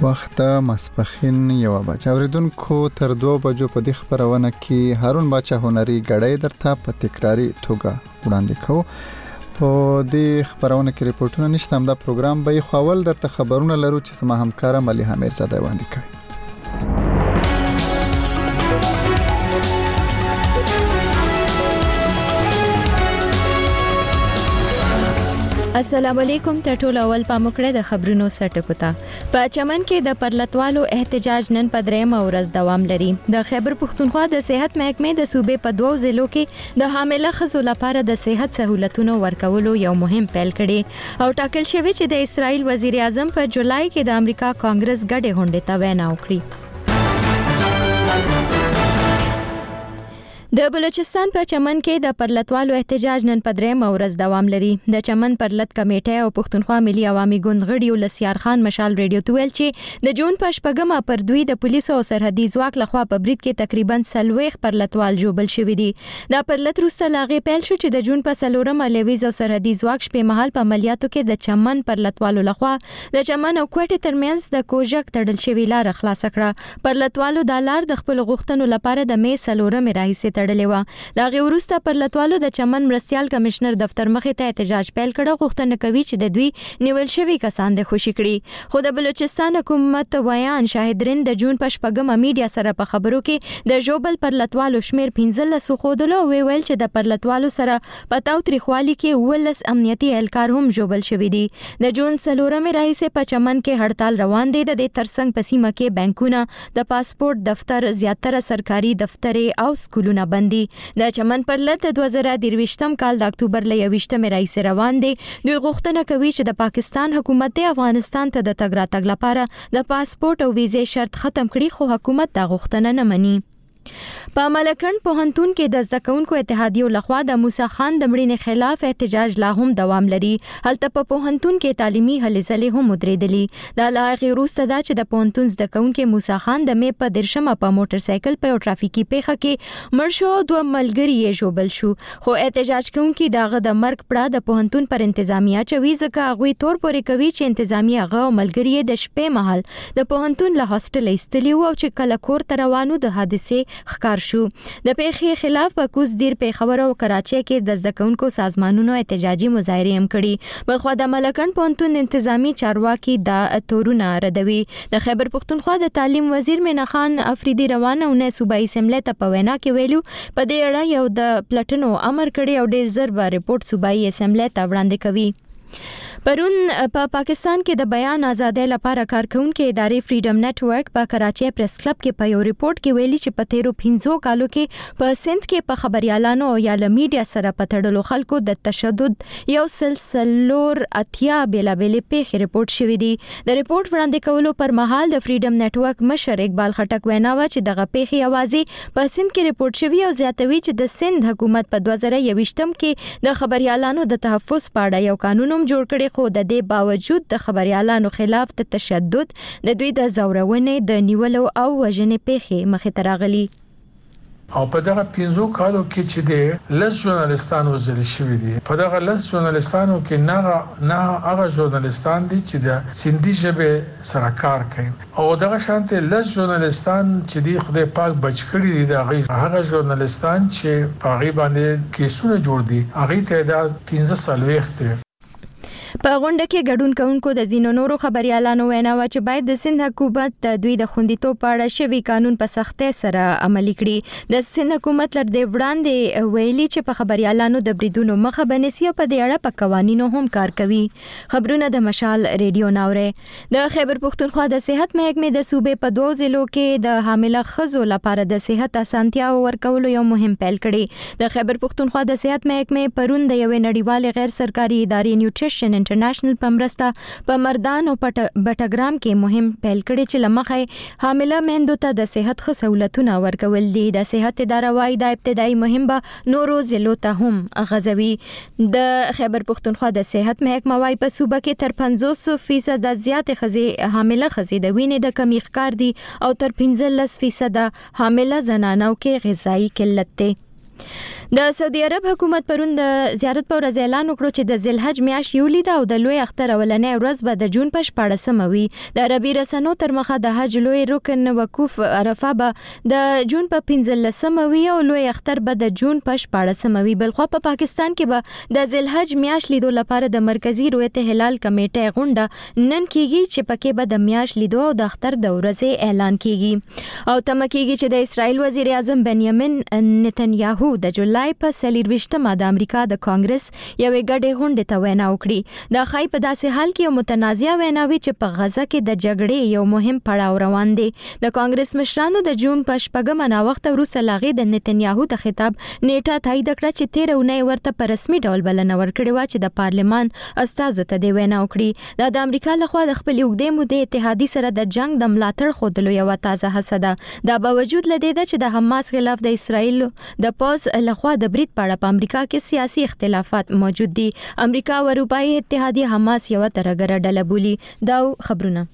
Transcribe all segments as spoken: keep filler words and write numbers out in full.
وخت ماسپښین یو بجه. اوریدونکو تر دوه بجو په دې خبرونه کې هارون باچا هنري غړې درته په تکراری توګه وړاندې کوو. په دې خبرونه کې ریپورتونه نشته، هم دا پروګرام به خو اول درته خبرونه لرو چې سم همکار مليحه میرزاده وړاندې کوي. السلام علیکم. ټول اول پامکړه د خبرونو سرټکو ته. په چمن کې د پرلتوالو احتجاج نن په درېمه ورځ دوام لري. د خیبر پښتونخوا د صحت محکمې د صوبې په دوو ضلعو کې د حامله ښځو لپاره د صحت سہولتونو ورکولو یو مهم پیل کړي او ټاکل شوی چې د اسرائیل وزیر اعظم په جولای کې د امریکا کانګرس ګډه غونډه ته وینا وکړي. د بلوچستان په چمن کې د پرلتوالو احتجاج نن په درېمه ورځ دوام لري. د چمن پرلت کمیټه او پښتونخوا ملي عوامي ګوند غړي ولسیار خان مشال ریډیو ته ویل چې د جون په شپږمه پر دوی د پولیسو او سرحدي ځواک لخوا په برید کې تقریبا سلويخ پرلتوال جوړل شوی دي. دا پرلت روسه لاغې پیل شو چې د جون په سلورمه لیویز او سرحدي ځواک شپې مهال په عملیاتو کې د چمن پرلتوالو لخوا د چمن او کوټې ترمنځ د کوژک تړل شوی لار خلاص کړه. پرلتوالو د لار د خپل غوښتنو لپاره د می سلورمه راهیسه تړلې و. دا غي ورسته پرلتوالو د چمن مرستيال کمشنر دفتر مخې ته احتجاج پیل کړه. غوښتنه کوي چې د دوی نیول شوی کسان د خوشی کړي. خو د بلوچستان حکومت ویان شاهدرین د جون په شپږمه میډیا سره په خبرو کې د جوبل پرلتوالو شمیر پنځلس خودلو ویل چې د پرلتوالو سره پتاو تریخوالي کې ولس امنیتي اهلکار هم جوبل شوی دي. د جون سلورمه راهیسه په چمن کې هړتال روان دي. د ترڅنګ په سیمه کې بانکونه، د پاسپورت دفتر، زیاتره سرکاري دفتر او سکولونه بندي. د چمن پرلت د دوه زره درویشتم کال د اکتوبر ل یویشتمه راهیسه روان دي. دوی غوښتنه کوي چې د پاکستان حکومت د افغانستان ته د تګ راتګ لپاره د پاسپورت او ویزې شرط ختم کړي، خو حکومت دا غوښتنه نه مني. په ملکن پوهنتون کې د زده کوونکو اتحادیو لخوا د موسی خان د مړینې خلاف احتجاج لا هم دوام لري. هلته په پوهنتون کې تعلیمي هلې ځلې هم ودرېدلې. د لاغي روسته دا چې د پوهنتون زده کوونکو موسی خان د می په درشمه په موټر سایکل په ټرافیکي پیښه کې مړ شو. دوه ملګري یې جوبل شو، خو احتجاج کوونکي داغه د مرګ پړه د پوهنتون پر انتظامیه چوي ځکه هغه تور پورې کوي چې انتظامیه هغه ملګري د شپې مهال د پوهنتون له هاستل ایستلی او چې کله کور ته روانو د حادثه ښکار شو. د پیښې خلاف په کوز دیر پیښور او کراچۍ کې د زده کوونکو سازمانونو احتجاجي مظاهره هم کړي. بلخو د ملکن پوهنتون انتظامی چارواکي د تورونه ردوي. د خیبر پښتونخوا د تعلیم وزیر مینا خان افریدي روانه او نه صوبایي اسمبلی ته په وینا کې ویلو په دې اړه یو د پلټنو امر کړی او ډیر زر به ریپورت صوبایي اسمبلی ته وړاندې کوي. پرون په پا پاکستان کې د بیان ازادۍ لپاره کارکونکو ادارې فریډم نت ورک په کراچۍ پریس کلب کې په یو ریپورت کې ویلي چې په تیرو پنځو کالو کې په سند کې په خبريالانو او یا ل میډیا سره په تړلو خلکو د تشدد یو سلسلور اتیا بیلابېلې پیښې ریپورت شوې دي. د ریپورت وړاندې کولو پر مهال د فریډم نت ورک مشر اقبال خټک وینا و چې دغه پیښې اوازې په سند کې ریپورت شوې او زیاتوي چې د سند حکومت په دوه زره یویشتم کې د خبريالانو د تحفظ په اړه یو قانون هم جوړ کړی، خو د دې باوجود د خبريالانو خلاف د تشدد د دوی د زورونې د نیولو او وژنې پیښې مخې ته راغلي. او په دغه پنځو کالو کې چې د لس ژورنالستانو وژل شوي دي، په دغه لس ژورنالستانو کې نه نه هغه ژورنالستان دي چې د سندي ژبې سره کار کوي او دغه شانته لس ژورنالستان چې دی خدای پاک بچ کړی دي د هغه ژورنالستان چې په غیبه باندې کیسونه جوړ دي هغه تعداد پنځه سلويخ دی. په غونډه کې ګډون کوونکو د زینو نورو خبريالانو وینا و چې باید د سند حکومت د دوی د خوندیتوب په اړه شوی قانون په سختۍ سره عملي کړي. د سند حکومت لر د وړاندې ویلي چې په خبريالانو د بریدونو مخه بنسي او په دې اړه په قوانینو هم کار کوي. خبرونه د مشال ریډیو ناوره. د خیبر پښتونخوا د صحت محکمې د صوبې په دوه ضلعو کې د حامله ښځو لپاره د صحت اسانتیا ورکولو یو مهم پیل کړي. د خیبر پښتونخوا د صحت محکمې پرون د یو نړیوال غیر سرکاري ادارې نیوټریشن انټرنیشنل پمرستا په مردان او بټګرام کې مهم پیل کړي چې لمخې حامله میندو ته د صحت ښه سہولتونه ورکول دي. د صحت اداره وايي د ابتدایي مهم به نورو ضلعو ته هم غځوي. د خیبر پښتونخوا د صحت محکمه وايي په صوبه کې تر پنځوس فیصد زیات ښځې حامله ښځې د وینې د کمی ښکار دي او تر پنځلس فیصد حامله زنانو کې غذایی قلت دی. د سعودي عرب حکومت پرون د زیارت په ورځ اعلان وکړ چې د ذوالحج میاشت یولي ده او د لوی اختر اولنۍ ورځ به د جون په شپاړسمه وي. د عربي رسنیو تر مخه د حج لوی رکن وقوف عرفه به د جون په پنځلسمه وي او لوی اختر به د جون په شپاړسمه وي. بلخو په پاکستان کې به د ذوالحج میاشت لیدو لپاره د مرکزی رؤیت هلال کمیټه غونډه نن کیږي چې پکې به د میاشت لیدو او د اختر د ورځې اعلان کیږي. او تمه کیږي چې د اسرائیل وزیر اعظم بنیامین نتنیاهو د جولای په څلرویشتمه د امریکا د کانګرس یوې ګډې غونډې ته وینا وکړي. دا ښایي په داسې حال کې یو متنازعه وینا وي چې په غزه کې د جګړې یو مهم پړاو روان دی. د کانګرس مشرانو د جون په شپږمه ناوخته وروسته له هغې د نتنیاهو د خطاب نیټه تایید کړه چې تېره اونۍ ورته په رسمي ډول بلنه ورکړې وه چې د پارلمان استازو ته دې وینا وکړي. دا د امریکا لخوا د خپلې اوږدې مودې اتحادي سره د جنګ د ملاتړ ښودلو یوه تازه هڅه ده. دا باوجود له دې ده چې د حماس خلاف د اسرائیل د پوځ لخوا د برید په اړه په امریکا کې سیاسي اختلافات موجود دي. امریکا او اروپایي اتحادیه حماس یو ترګره ډله بولي. دا خبرونه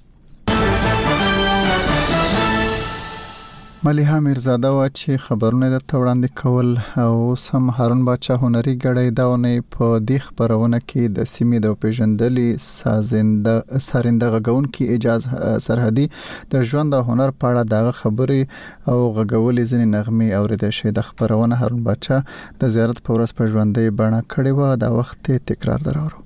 ملیحه میرزاده وا چې خبرونه درته وړاندې کول او سم هارون باچا هنري غړی دا ونې په دې خبرونه کې د سیمې د پیژندلې سازنده سرنده غونکي اجاز سرحدي د ژوند او هنر په اړه دغه خبرې او غږولې ځنې نغمې اوریدل شوې. د خبرونه هارون باچا د زیارت په ورځ په ژوندۍ بڼه کړې و. دا وخت تکرار درارو.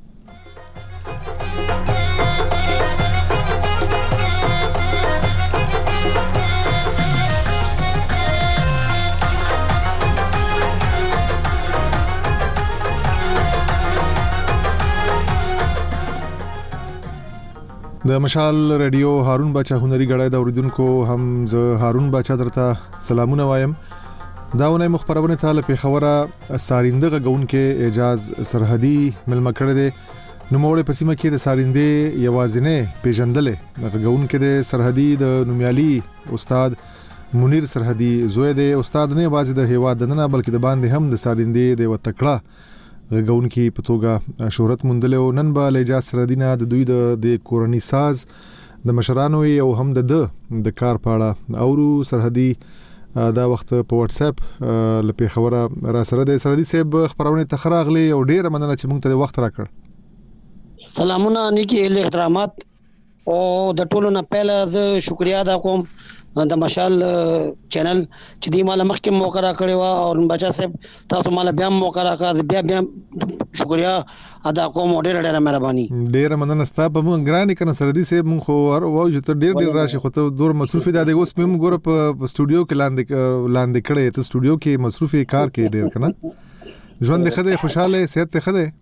د مشال رادیو هارون باچا هنري غړای د اوریدونکو هم زه هارون باچا درته سلامونه وایم. دا ونه مخبرونه تعالی په خبره سارنده غونکې اجاز سرحدي ملما کړی دی. نو موږ په سیمه کې د سارنده یوازینه پیژندلې غونکې د سرحدي د نومیالي استاد منیر سرحدي زوی دی. استاد نه بازي د هیوا دننه بلکې د باندې هم د سارنده د وتکړه غونکي په توګه شهرت موندل او نن به لجاز سرحدینه د دوی د کورنی ساز د مشرانو او هم د د کار پاړه اورو سرحدي دا وخت په واتس اپ لپاره خبره را سره د سرحدي صاحب خبرونه تخراغلي او ډیره مننه چې موږ ته وخت راکړ. سلامونه نیکی احترامات او د ټولو نه پهله زه شکریا ادا کوم د مشال چینل چې دی مال مخکې موقع را کړی و او بچا صاحب تاسو مال بیا موقع را کړ. بیا بیا شکریا ادا کوم ډیر ډیر مهرباني. ډیر مننه ستاسو په مونږ ګرانی کنه سردي صاحب مونږ خو او چې ته ډیر ډیر راشي خو ته دور مصروف دی. د اوس په ګوره په سټوډیو کې لاندې لاندې کړی ته سټوډیو کې مصروف کار کې ډیر کنه ژوند دې خدای خوشاله صحت ته خدای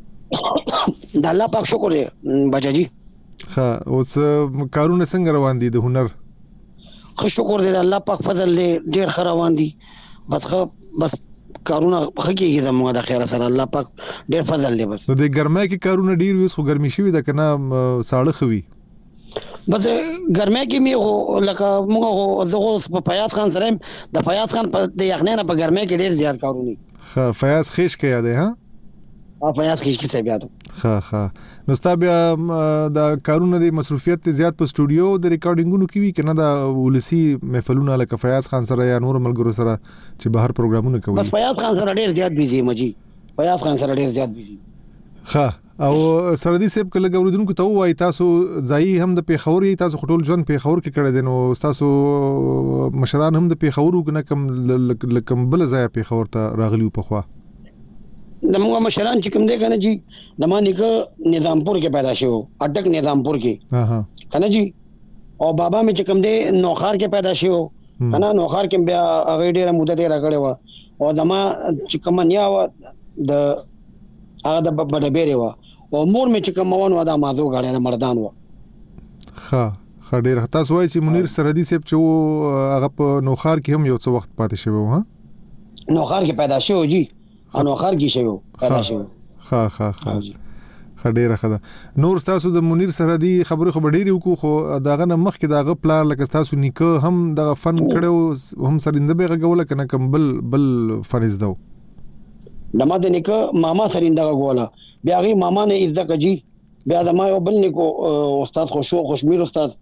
د الله پاک شکر دی بچا جی. ها اوس کارونه څنګه روان دي د هنر؟ خو شکر دې الله پاک فضل دې ډیر خروان دي. بس خو بس کارونه حقيقي زموږ د خیر سره الله پاک ډیر فضل دی. بس د ګرمای کې کارونه ډیر وي خو ګرمي شوی د کنه ساړه خوي. بس ګرمای کې می هو لکه موږ زغه په فیاض خان سره د فیاض خان په د یخنه په ګرمای کې ډیر زیات کارونه. ها فیاض خیش کې یاد ہے ها او فیاض خیش کې څه یاد. ها ها نو ستا بیا د کارونه د مصروفیت زیات په سټوډیو د ریکارډینګونو کې وی کنه د ولسی محفلونه لکه فیاض خان سره یا نور ملګرو سره چې بهر پروګرامونه کوي. بس فیاض خان سره ډیر زیات بيزي مجي فیاض خان سره ډیر زیات بيزي. ها او سردي صاحب کله غوړدونکو ته وای تاسو ځای هم د پیښور تاسو خټول ژوند پیښور کې کړی دي نو تاسو مشران هم د پیښور کنه کم لکم بل ځای پیښور ته راغلیو په خوا. د موږ مشران چې کوم دی کنه جی د ما نیکه نظامپور کې پیدا شو اټک نظامپور کې ها کنه جی او بابا مې چې کوم دی نوخار کې پیدا شو کنه نوخار کې بیا هغه ډیره مدته یې راغلی و او دما چې کوم نیا و د هغه د بډه بیره و او مور مې چې کوم ونه دا مازو غاړه د مردان و. ها خډیر تاسو وایي چې منیر سردي صاحب چې هغه په نوخار کې هم یو څه وخت پاتې شوی و. ها نوخار کې پیدا شو جی انو خار کې شوی پیدا شو. ها ها ها خډیره خدا نور تاسو د منیر سرحدي خبرې خبرې ډېری وکړو خو داغه مخ کې داغه پلان لکه تاسو نیکه هم د فن کړو هم سرنده به غوله کنه کم بل بل فنز دو د ما د نیکه ماما سرنده غوله بیا غي ماما نه عزت کجی بیا د ما یو بل نیکو استاد خوشو خوشمیر استاد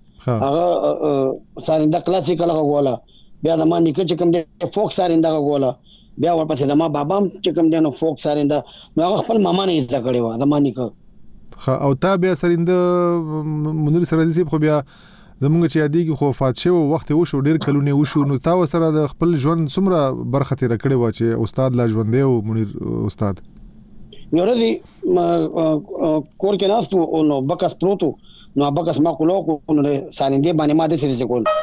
هغه سرنده کلاسیکل غوله بیا د ما نیکه چې کوم د فوک سرنده غوله بیا ورپسې د ما بابا چې کوم دی نو فوک سارنده نو هغه خپل ماما نه زده کړی و د ما نیکه او تا بیا سرنده منیر سرحدي صاحب خو بیا زمونږ چې یادېږي خو وفات شوی وخت یې وشو ډېر کلونه وشو نو تا ورسره د خپل ژوند څومره برخه تېره کړې وه چې استاد لا ژوندی و منیر استاد یو ورځې کور کې ناست و نو بکس پروت و نو بکس ما کولو نو سارندې باندې ما داسې داسې کول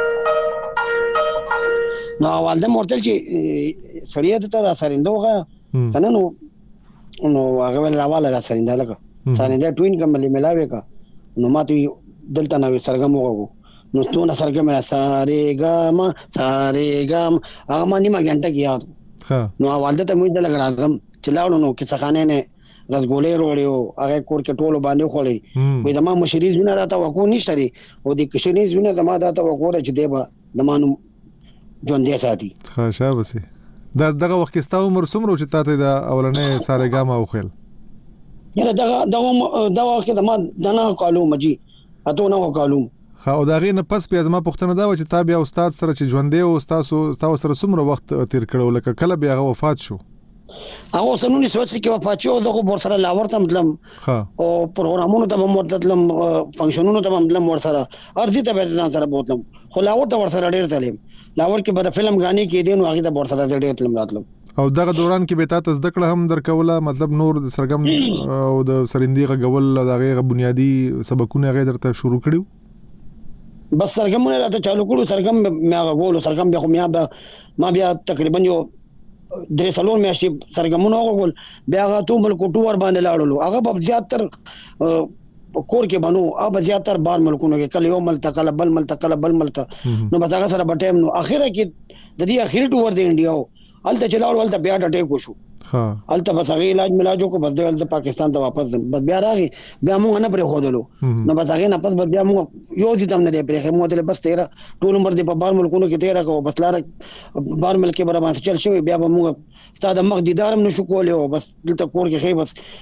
نو والده مې ورته چې سړی ته دا سارنده وغه که نه نو نو هغه ویل راواله دا سارنده لکه سارنده ټوین که ملې ملاوې که نو ما ته دلته نو سرګم وغو نو ستونه سرګم را ساري ګم ساري ګم هغه ما نیمه غنټه کې یاد نو والده ته موږ دلته راځم چې لاړو نو کې څخانه نه رسګولې وروړیو هغه کور کې ټولو باندې خولې وې د ما مشریز ونه راته وکو نشته لري او د کشنیز ونه د ما داته وکو چې دیبا د مانو ژوندې ساتي ښه شابه دا دغه وخت کې ستاسو عمر څومره چې تاسو د اولنې ساري ګم او خل یره دغه دغه دغه کې د ما دنا کالو مجي اته نو کالو خا او دا غي نه پس بیا زما پښتنه دا و چې تا بیا استاد سره چې ژوندې او استاد تاسو سره څومره وخت تیر کړو لکه کله بیا هغه وفات شو هغه سنونی سوسي کې وفات شو دغه بور سره لاور ته مطلب او پروګرامونو ته هم مطلب فنکشنونو ته هم مطلب ور سره ارزي ته به ځان سره بوتلم خو لاور ته ور سره ډیر تلم لاور کې به فلم غاني کې دین او هغه ته ور سره ډیر تلم راتلم او دغه دوران کې به تاسو زده کړه هم درکوله مطلب نور د سرګم او د سرندې غول دغه بنیادی سبقونه غیر درته شروع کړیو بس سرګمونه راته چالو کړو سرګم مې غول سرګم به خو مې ما بیا تقریبا یو درې سالون مې سرګمونه غول بیا هغه تو ملک ټور باندې لاړو هغه په زیاتر کور کې بنو اب زیاتر بار ملکونو کې کله یو ملته کله بل ملته کله بل ملته نو بس هغه سره بټیم نو اخیره کې د دې اخیری ټور دی انډیا الته چلاول ولته بیا ټټه کوشو ها الته بس هغه علاج ملاجو کو بس د پاکستان ته واپس بس بیا راغی بیا موږ نه پرې خودلو نو بس هغه نه پس بیا موږ یو دي تم نه پرې موږ ته بس تیرا ټول عمر دې په بار ملکونو کې تیرا کو بس لار بار ملک کې برابر چل شوی بیا موږ ستاد مخ دیدارم نشو کولای بس دلته کور کې خې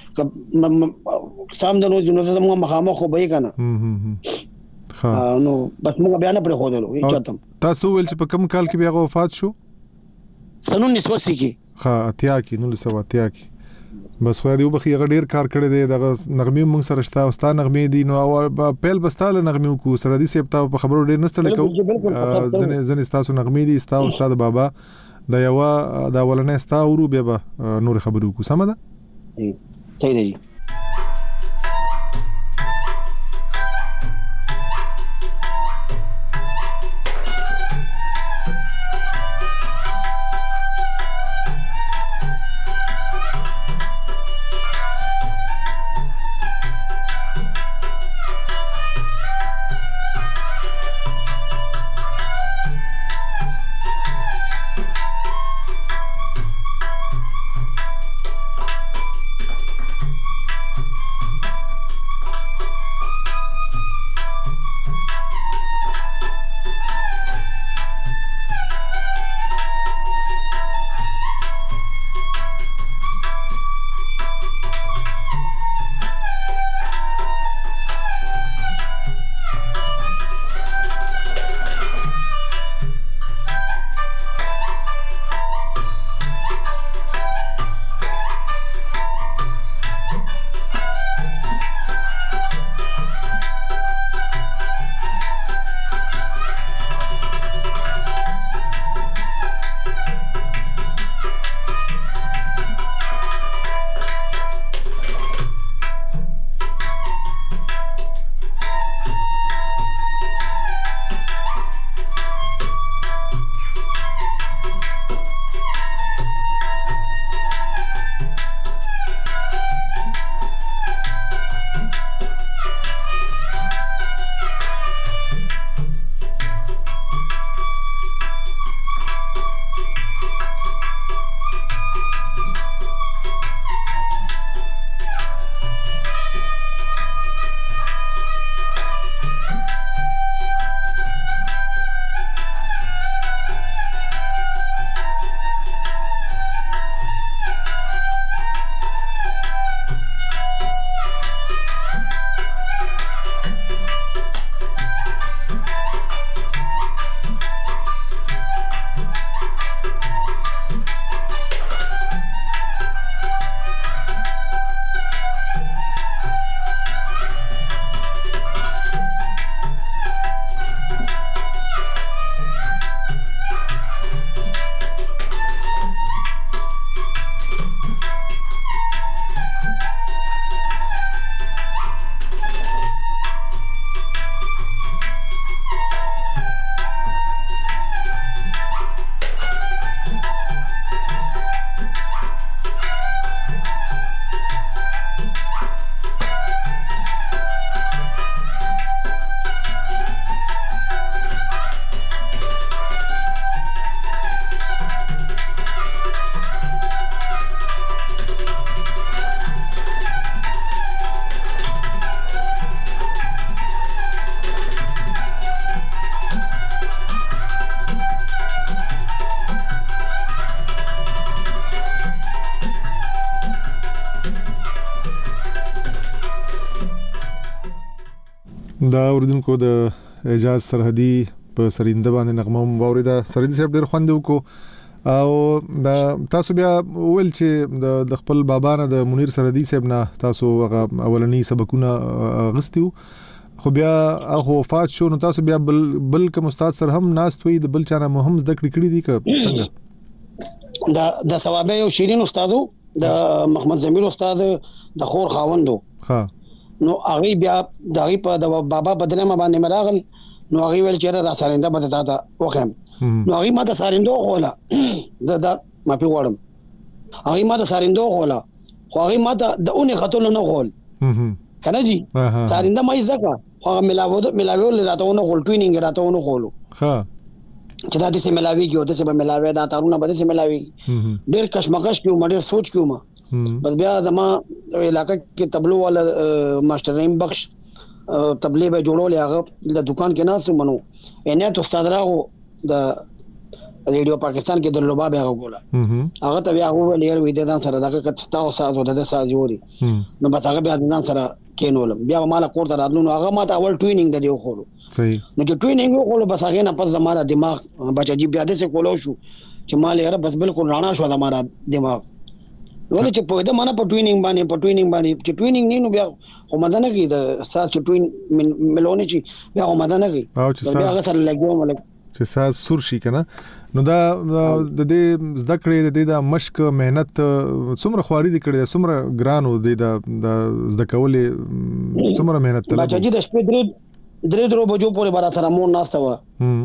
بس سام د نو نو موږ مخامخ خو به کنه ها نو بس موږ بیا نه پرې خودلو هیڅ چاته تاسو ول چې په کوم کال کې بیا وفات شو سنون نسوسی کې ها اتیا کې نو لسو اتیا کې بس خو دې وبخي غډیر کار کړی دی دغه نغمې مونږ سره شته او ستا نغمې دي نو او پیل بستاله نغمې کو سره دې سپتا په خبرو ډیر نستل کو ځنه ځنه تاسو نغمې دي ستا او استاد بابا دا یو دا ولنه ستا ورو بیا نور خبرو کو سم ده صحیح دی دا اوریدونکو د اعجاز سرحدي په سرینده باندې نغمه واوریدا. سرحدي صاحب ډېر خوند وکړو او دا تاسو بیا ول چې د خپل بابا نه د منیر سرحدي صاحب نه تاسو هغه اولنی سبقونه غستیو، خو بیا هغه وفات شو، نو تاسو بیا بل بل کوم استاد سره هم ناست وي د بل چا نه مهم زده کړې کړې دي که څنګه؟ دا د ثوابه یو شیرین استادو د محمد زمیر استاد د خور خاوندو ها، نو هغه بیا دغه په د بابا بدنه باندې مراغل، نو هغه ویل چې را سارنده بده تا وکم، نو هغه ما ته سارندو خوله د د ما په وړم هغه ما ته سارندو خوله، خو هغه ما ته د اونې خطول نه خول کنه جی سارنده ما ځکه خو ملاوه ملاوه راته نه خول ټوینینګ راته نه خولو ها چې دا د سه ملاوي کې او د سه ملاوي دا تارونه بده سه ملاوي ډېر کشمکش کیو مډر سوچ کیو ما بس بیا زما علاقہ کې تبلو والا ماستر رحیم بخش تبلیغ به جوړول هغه د دکان کې ناس منو انیت استاد راغو د ریډیو پاکستان کې د لوباب هغه ګولا هغه ته بیا هغه لیر وې د سره دغه کتستا او ساز د ساز جوړي نو بس هغه بیا د سره کینولم، بیا مال کوړه راتلو، نو هغه ماته اول ټوینینګ د دیو خورو صحیح، نو چې ټوینینګ وکړو بس هغه نه پس زماره دماغ بچا جی بیا د څه کولو شو چې مال یې بس بالکل رانا شو زماره دماغ ولې چې په دې معنا په ټوینینګ باندې په ټوینینګ باندې چې ټوینینګ نه نو بیا خو مدانه کې د ساز چې ټوین ملونه چې بیا خو مدانه کې او چې بیا هغه سره لګو ملک چې ساز سور شي کنه، نو دا د دې زده کړې د دې د مشق مهنت څومره خواري دي کړې، څومره ګرانو دي د زده کولې څومره مهنت طلب بچا جی د شپې درې درې درو بجو پورې بارا سره مون ناشته و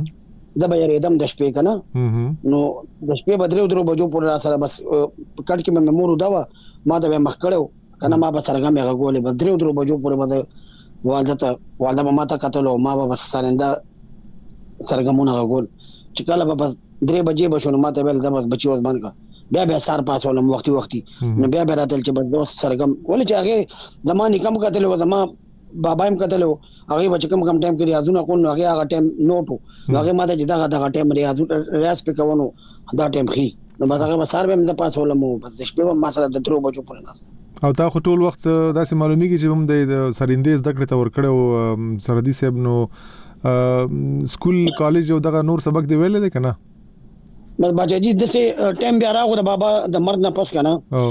د به یریدم د شپې کنه، نو د شپې بدرو درو بجو پورې سره بس کټ کې مې مور دا ما ته مخ کړو کنه، ما به سرګم هغه ګولې بدرو درو بجو پورې بده والدته والده ما ته کتلو، ما به بس سرنده سرګمونه غول چې کله به درې بجې بشو، ما ته ویل دا بس بچي وز باندې کا بیا بیا سار پاس ولم وختي وختي، نو بیا بیا راتل چې بس دوست سرګم ولې چې هغه زماني کم کتلو زما بابا هم کتلو هغه بچ کم کم ټایم کې ریاضونه کول، نو هغه هغه ټایم نوټو، نو هغه ماته چې دا دا ټایم ریاضو ریاض په کوونو دا ټایم خي، نو بس هغه سار به د پاس ولم بس د شپې ما سره د درو بجو پورې ناس او تا خو ټول وخت داسې معلومیږي چې هم د سرندې زده کړې ته ورکړو سرحدي صاحب، نو سکول کالج او دغه نور سبق دی ویل دي کنه؟ بس بچا جی دسه ټایم بیا راغو د بابا د مرد نه پس کنه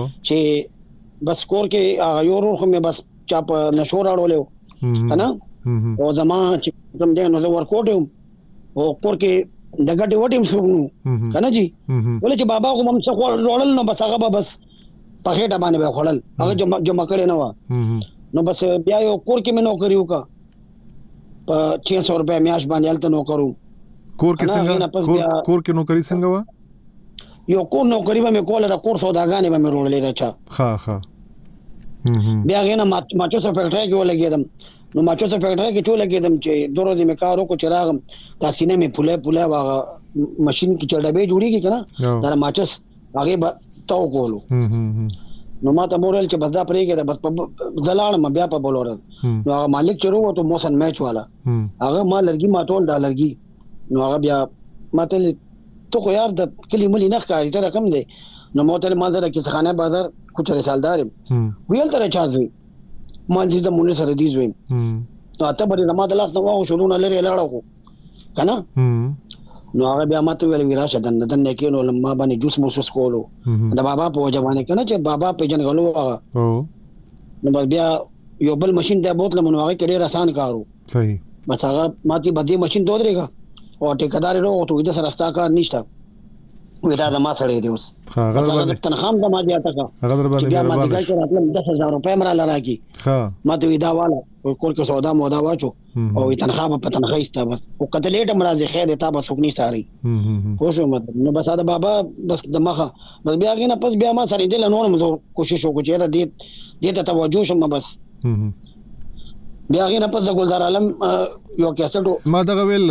چې بس کور کې هغه یو ورو خو مې بس چا په نشور اړولیو کنه، او زما چې کوم دی نو د ورکوټ او کور کې د ګټي وټیم سوګنو کنه جی ولې چې بابا کوم څه خور وړل، نو بس هغه بس په هټه باندې به خړل هغه جمع جمع کړي نه و، نو بس بیا یو کور کې مې نوکری وکا په छह सौ روپے میاش باندې الته نوکرو. کور کې څنګه کور کور کې نوکری څنګه و؟ یو کور نوکری به مې کوله، د کور سوداګانې به مې رولې راچا ها ها بیا غینه ماچو څه فیکټری کې ولګیدم، نو ماچو څه فیکټری کې ټول لګیدم چې دوره دې مې کارو کو چراغم تاسینه مې پوله پوله واغه ماشين کې چړډبې جوړیږي کنه، دا ماچس هغه به تو کولو، نو ما ته مورل چې بس دا پرې کې دا بس زلاړ م بیا په بولور، نو هغه مالک چرو ته موسن میچ والا هغه ما لرګي ما ټول دا لرګي، نو هغه بیا ماته تو خو یار د کلی ملي نه ښکاري ته رقم دی، نو موته ما در کې خانه بازار کوچ رسالدار ویل تر چازوي مال دې د مونږ سره دی زویم، نو ته بری زما د لاس نو واو شروع نه لري لاړو کو کنه، نو هغه بیا ماته ویل وراشه دن دن کې نو لما باندې جوس موسس کولو د بابا په ځوانه کنه چې بابا په جن غلو هغه نو بس بیا یو بل ماشين ته بوتل مونږ هغه کډیر آسان کارو صحیح، بس هغه ماته بدی ماشين دوه درېګا او ټیکدار ورو ته د سره ستا کار نشته وې دا د ما سره دی اوس هغه د تنخام د ما دی اته هغه در باندې بیا ما دې کې راتلم دس هزار روپے مرا لراکی ها ما ته ودا والا کول کې سودا مودا واچو او تنخواه په تنخواه ایسته بس او کته لیټ مرا خیر ته به سکني ساري کوشش مت نو بس دا بابا بس د مخه بس بیا غینه پس بیا ما سره دل نور مزه کوشش وکړ چې را دې دې ته توجه شم بس بیا غینه پس د ګلزار عالم یو کیسټو ما دا ویل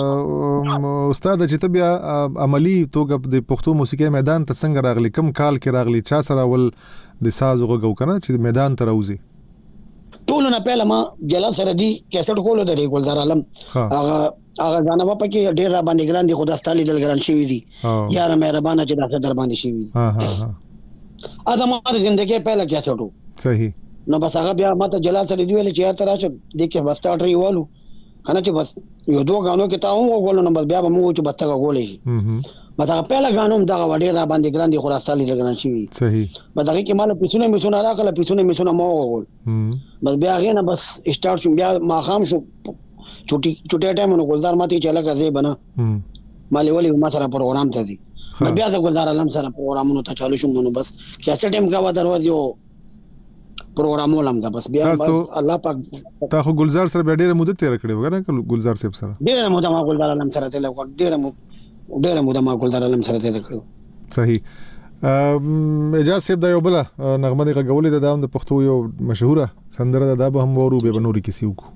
استاد چې ته بیا عملی توګه د پښتو موسیقي میدان ته څنګه راغلی، کم کال کې راغلی، چا سره ول د ساز وغو کنه چې میدان ته راوځي؟ ټول نه پهله ما جلا سره دی کیسټ کولو د ګلزار عالم هغه هغه غانا په کې ډیر را باندې ګران دي خدا ستالي دل ګران شي دي یار مهربانه چې داسه در باندې شي وي ها ها ها ازما د ژوندۍ پهله کیسټو صحیح، نو بس هغه بیا ماته جلال سره دی ویل چې یا تر راشه د کې بس ټاټري والو کنه چې بس یو دوه غانو کې تا هم وګول نو بس بیا به موږ چې بس تا غولې شي بس هغه پهلا غانو دا وړي را باندې ګران دي خلاصالي لګنا شي صحیح بس هغه کې مال پیسونه میسونه راکله پیسونه میسونه مو وګول بس بیا هغه نه بس سٹارټ شو بیا ما خام شو چټي چټي ټایم نو ګلدار ماته چلا کړې بنا مالي ولي ما سره پروګرام ته دي بیا د ګلدار علم سره پروګرامونو ته چالو شوم نو بس کیسه ټیم کا و دروازه پروګرام ولم دا بس بیا الله پاک تا خو ګلزار سره ډېر مدت تیر کړی وګره ګلزار صاحب سره ډېر مدت ما ګلدار علم سره تل وکړ ډېر مو ډېر مدت ما ګلدار علم سره تل کړو صحیح اجازه صاحب دا یو بل نغمه دی غولې د د پښتو یو مشهوره سندره ده به هم ورو به بنوري کیسې وکړو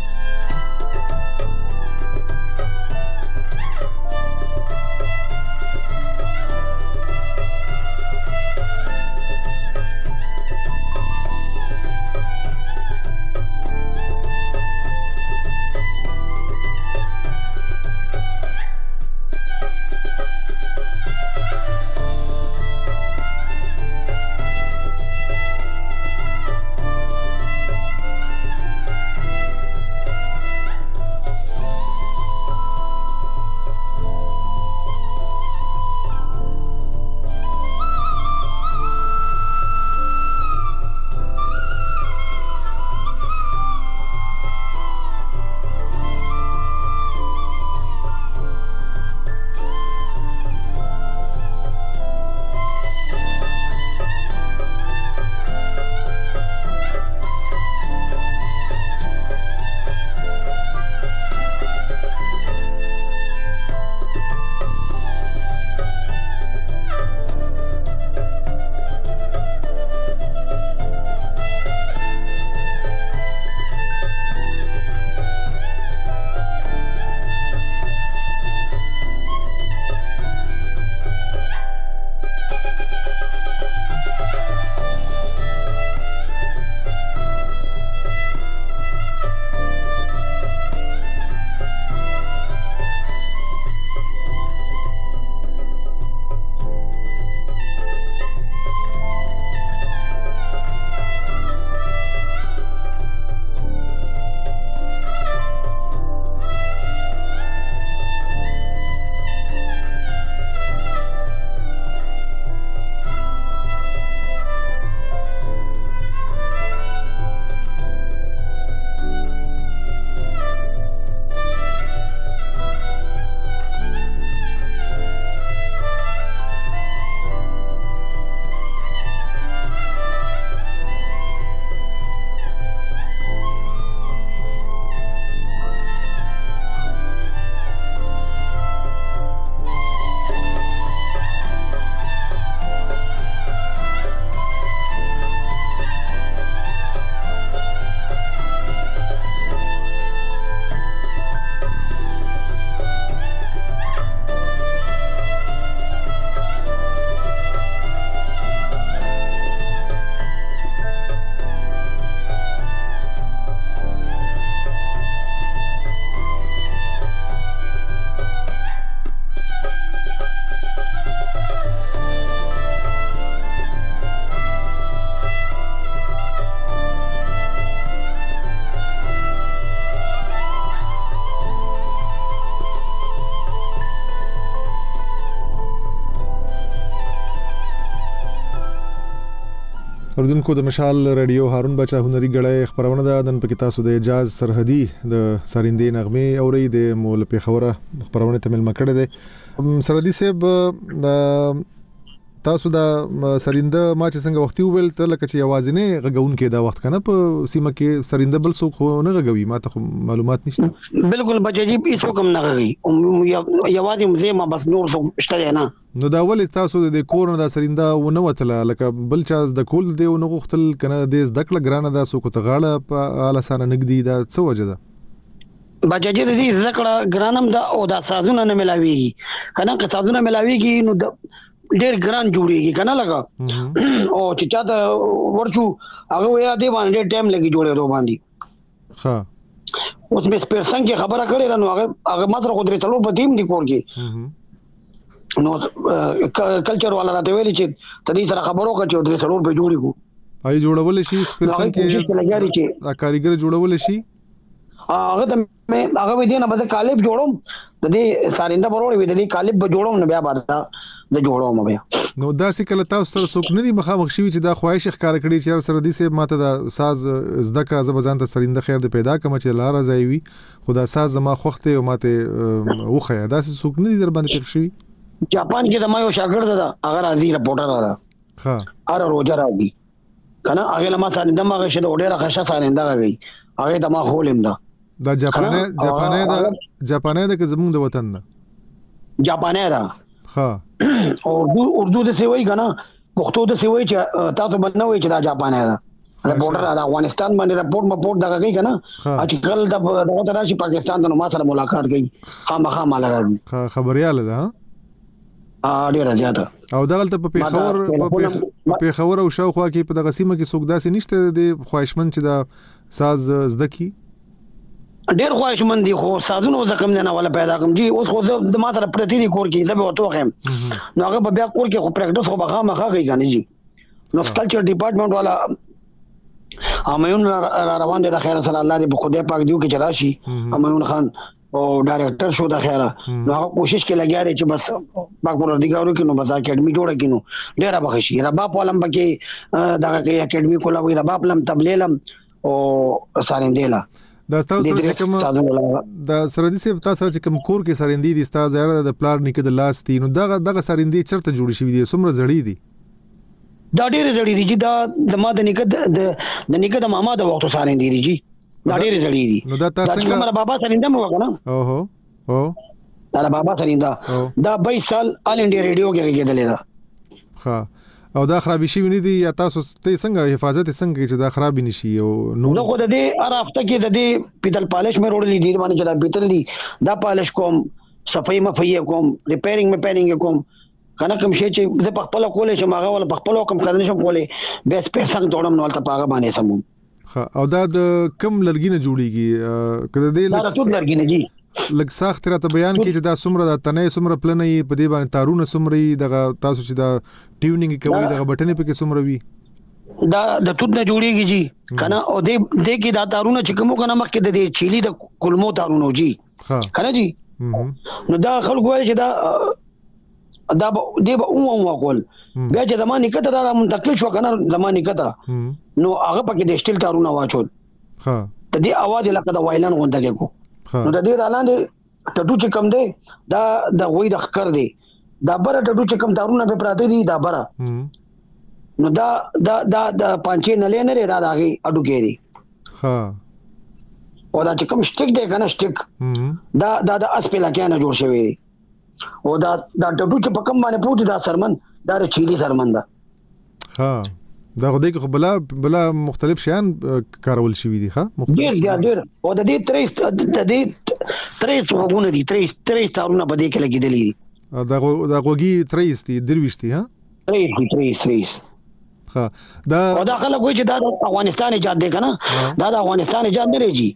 اوردونکو د مشال رادیو هارون بچا هنري غړې خبرونه ده د پکې تاسو د اجاز سرحدي د سارندې نغمه اوري د مول په خبره خبرونه تمل مکړه ده سرحدي صاحب تاسو دا سرنده ما چې څنګه وختي ویل ته لکه چې आवाज نه غږون کې دا وخت کنه په سیمه کې سرنده بل څوک نه غږوي ما ته معلومات نشته بالکل بچی هیڅ کوم نه غږي आवाज مزه ما بس نور څه شته نه نو دا ولې تاسو د کور نه دا سرنده ونه وتله لکه بل چا د کول دی نو غختل کنه د زدکړه ګرانه دا سو کو ته غاړه په الاسانه نګدي دا څه وجه ده بچی دې زکړه ګرانم دا او دا سازونه نه ملاويږي کنه که سازونه ملاويږي نو ډېر ګران جوړيږي کنه لگا او چې چا ته ورچو هغه ویا دی باندې ټایم لګي جوړه دو باندې ها اوس مې سپیرسنګ کې خبره کړې نو هغه هغه مصر خو درې څلور په ټیم دی کور کې نو کلچر والا راته ویلي چې تدې سره خبرو کړو درې څلور په جوړي کو آی جوړول شي سپیشل کې دا کاریګر جوړول شي هغه ته مې هغه وې نه بده کالب جوړوم د دې سارینده پروړې وې د دې کالب به جوړوم نه بیا بعد د جوړوم بیا نو دا سې کله تاسو سره څوک نه دي مخامخ شوي چې دا خواهش ښکار کړي چې سره دې سه ماته دا ساز زده کا زبزان ته سرینده خیر د پیدا کوم چې لار ځای وي خدا ساز زما خوخته او ماته وخه دا سه څوک نه دي در باندې پېښ شوي جاپان کې د ما یو شاګرد دا هغه راځي رپورټر را ها اره روزه راځي کنه هغه لمه سرینده ما غشه ډېر ښه سرینده غوي هغه ته ما خولم دا دا جاپاني جاپاني دا جاپاني دا زموږ د وطن نه جاپاني دا ها اردو اردو د سوي کنه پښتو د سوي چې تاسو باندې وای چې دا جاپاني دا رپورټر دا افغانستان باندې رپورټ مپورټ دا کوي کنه چې کله د دغه تراشي پاکستان ته ما سره ملاقات کوي خامخا مال راځي خبرياله ده ا ډیره زیاته او دغلته په پیښور په پیښور او شاوخوا کې په دغه سیمه کې څوک داسې نشته د خواهشمن چې دا ساز زده کی ډیر خواهشمن دي خو سازونو زکم نه ولا پیدا کوم جی اوس خو د ما سره پرتی دي کور کې زبه وته خم نو هغه په بیا کور کې خو پریکټیس خو بخا مخه کوي کنه جی نو کلچر ډپارټمنټ والا امایون را روان دي د خیر سره الله دې په خدای پاک دیو کې چراشي امایون خان او ډایرکټر شو د خیره نو هغه کوشش کې لګیا دی چې بس پاک پر ادګارو کې نو بس اکیډمي جوړه کینو ډیر بخشي ربا پولم پکې دغه کې اکیډمي کولا وی ربا پلم تبلیلم او سارندېلا دا تاسو سره کوم دا سره دي چې تاسو سره کوم کور کې سرندې دي تاسو زیاده د پلار نیکه د لاس دي نو دغه دغه سرندې چرته جوړ شي دي څومره زړې دي دا ډېر زړې دي چې دا د ما د نیکه د نیکه د ماما د وخت سرندې دي جی دا ډېر زړې دي نو دا تاسو څنګه مله بابا سرنده مو وکنه او هو او دا بابا سرنده دا بایس سال آل انډیا ریډیو کې کېدل دا ها او دا خرابې شي ونی دي یا تاسو ته څنګه حفاظت څنګه چې دا خراب نشي او نو زه خو د دې هر هفته کې د دې پیتل پالش مې وروړلې دي باندې چې دا پیتل دي دا پالش کوم صفای مفیه کوم ریپیرینګ مې پیرینګ کوم کنه کوم شي چې زه په خپل کولې چې ماغه ول په خپل کوم کړنه شم کولې به سپیس څنګه جوړم نو تل پاغه باندې سمو او دا د کم لرګي نه جوړیږي کله دې دا ټول لرګي نه جی لږ سخت راته بیان کې چې دا سمره د تنې سمره پلنې په دې باندې تارونه سمري دغه تاسو چې دا ټیونینګ کوي دغه بټنې په کې سمره وي دا د توت نه جوړیږي جی کنه او دې دې کې دا تارونه چې کوم کنه مخ کې د دې چيلي د کلمو تارونه جی کنه جی نو دا خلک وایي چې دا دا دې به او او کول بیا چې زمانه کته دا منتقل شو کنه زمانه کته نو هغه پکې د سټیل تارونه واچول ها ته دې आवाज لکه د وایلن غونډه کې کو نو د دې لاندې ټټو چې کم دی دا د غوي د خکر دی دا بره ټټو چې کم تارونه په پراته دي دا بره نو دا دا دا د پانچې نه لري دا داغي اډو کې دی ها او دا چې کم سټیک دی کنه سټیک دا دا د اسپیلا کې نه جوړ شوی او دا دا ټټو چې په کم باندې پروت دا سرمن دا د چيلي سرمن دا ها دا خو دې خو بلا بلا مختلف شیان کارول شوی دي ښه مختلف ډیر ډیر او د دې تریس د دې تریس وګونه دي تریس تریس تارونه بده کې لګیدلې دي دا دا غوږی تریس دي درويشتي ها تریس دي تریس تریس ها دا او دا خلک وایي چې دا د افغانستان ایجاد دی کنه دا د افغانستان ایجاد نه لري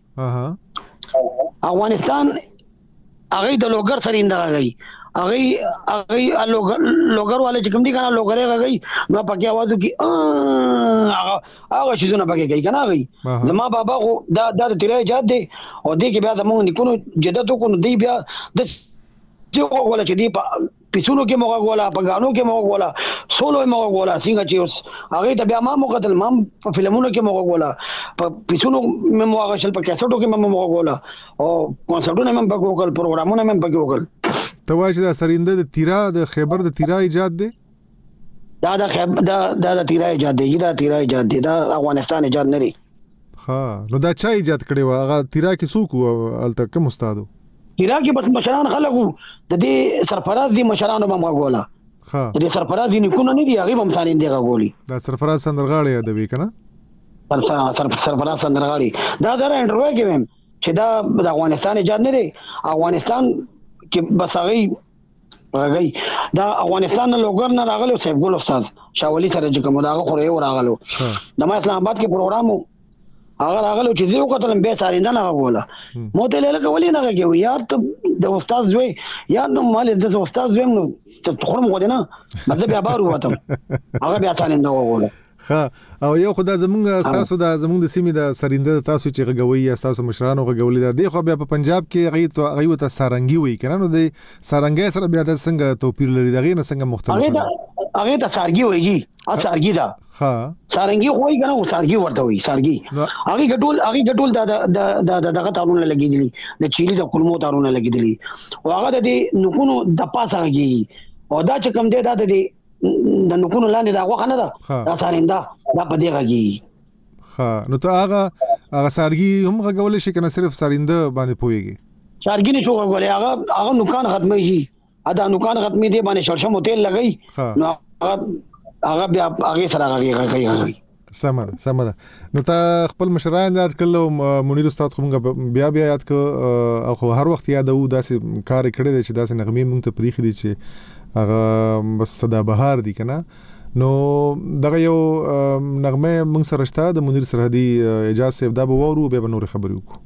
اها افغانستان هغه د لوګر سره انده غي هغه هغه لوګر والے چې کوم دي کنه لوګر غي نو پکې आवाज کی هغه هغه شي زونه پکې کوي کنه غي زما بابا خو دا د تیرې ایجاد دی او دې کې بیا زمونږ نکونو جدت کو نو دی بیا د چې ولا چې دی پښونو کې موږ ولا پګانو کې موږ ولا سولو موږ ولا څنګه چې اوس هغه ته بیا ما مقتل ما په فلمونو کې موږ ولا په پښونو مې موږ شل په کیسټو کې موږ ولا او کنسرټونو مې په ګوګل پروګرامونو مې په ګوګل ته وایې چې دا سرینده د تیرا د خیبر د تیرا ایجاد دی دا د خیبر دا د تیرا ایجاد دی دا تیرا ایجاد دی دا افغانستان ایجاد نه دی ها نو دا چا ایجاد کړی و هغه تیرا کې څوک و الته کوم استادو تیرا کې بس مشران خلکو د دې سرفراز دي مشرانو به مغولا ها د افراز دي نکونه نه دي هغه هم ثاني دی غولي دا سرفراز سندرغاړي ادبي کنه سر سرفراز سندرغاړي دا در انټرویو کې ویم چې دا د افغانستان ایجاد نه دی افغانستان کې بس هغه راغی دا افغانستان لوګر نه راغلو صاحب ګل استاد شاولي سره چې کوم دا خوري راغلو د ما اسلام آباد کې پروګرام هغه راغلو چې زه وکتلم به سارینده نه غوله مو ته له کولې نه غږی یار ته د استاد زوی یار نو مال د استاد زوی نو ته خورم غو دې نه مزه بیا بارو وته هغه بیا سارینده غوله ها او یو خدای زمونږ تاسو د زمونږ د سیمې د سرینده تاسو چې غوي تاسو مشرانو غوولې ده دی خو بیا په پنجاب کې غي ته غي ته سارنګي وي کنه نو د سارنګي سره بیا د څنګه توپیر لري دغه نه څنګه مختلف هغه هغه ته سارګي وي جی ا سارګي دا ها سارنګي وای کنه او سارګي ورته وي سارګي هغه ګټول هغه ګټول د د دغه تارونه لګیدلی د چيلي د کلمو تارونه لګیدلی او هغه د نکونو د پاساږي او دا چې کوم دی دا د د نکونو لاندې دا وخت نه ده دا سارنده دا په دې غږی ها نو ته هغه هغه سارګي هم غوول شي کنه صرف سارنده باندې پويږي سارګي نه شو غوولې هغه هغه نکان ختمي شي ادا نکان ختمي دی باندې شرشم هوتل لګي نو هغه هغه بیا هغه سره غږی غږی سمه سمه نو ته خپل مشران یاد کړل منیر استاد کومه بیا بیا یاد ک او هر وخت یادو داسې کار کړی دی چې داسې نغمې مونږ ته پریخي دي چې هغه بس صدا بهار دي کنه نو دغه یو نغمه مونږ سره شته د منیر سرحدي اجازه دا به وورو به نور خبرې وکړو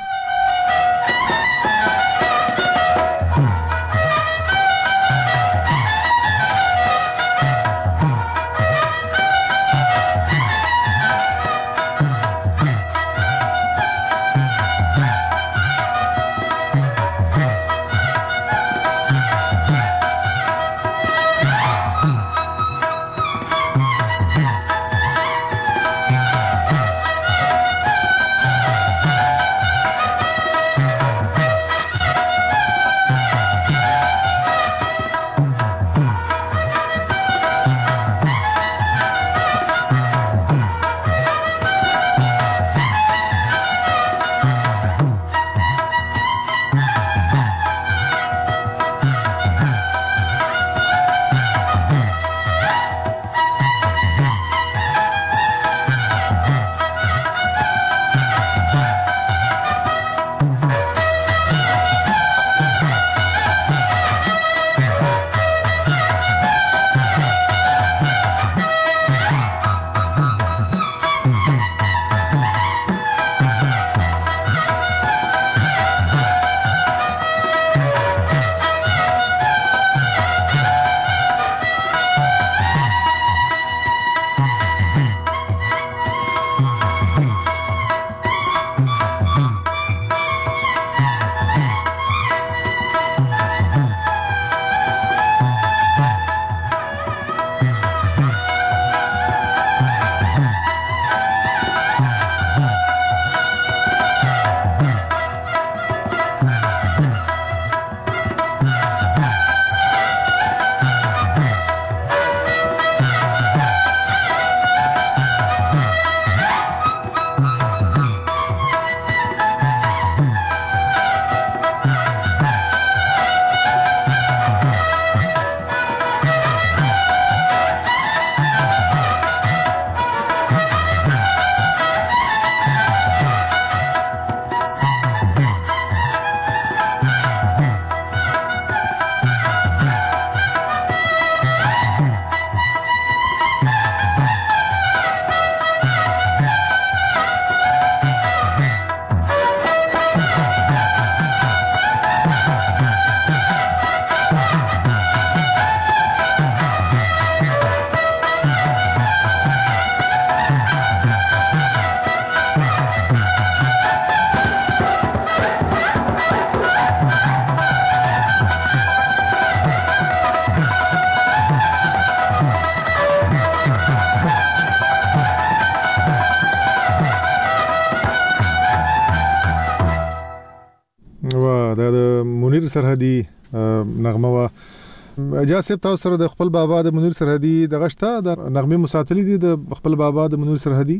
منیر سرحدي نغمه وا اجازه تاسو سره د خپل بابا د منیر سرحدي دغه شته د نغمه مساتلی دي د خپل بابا د منیر سرحدي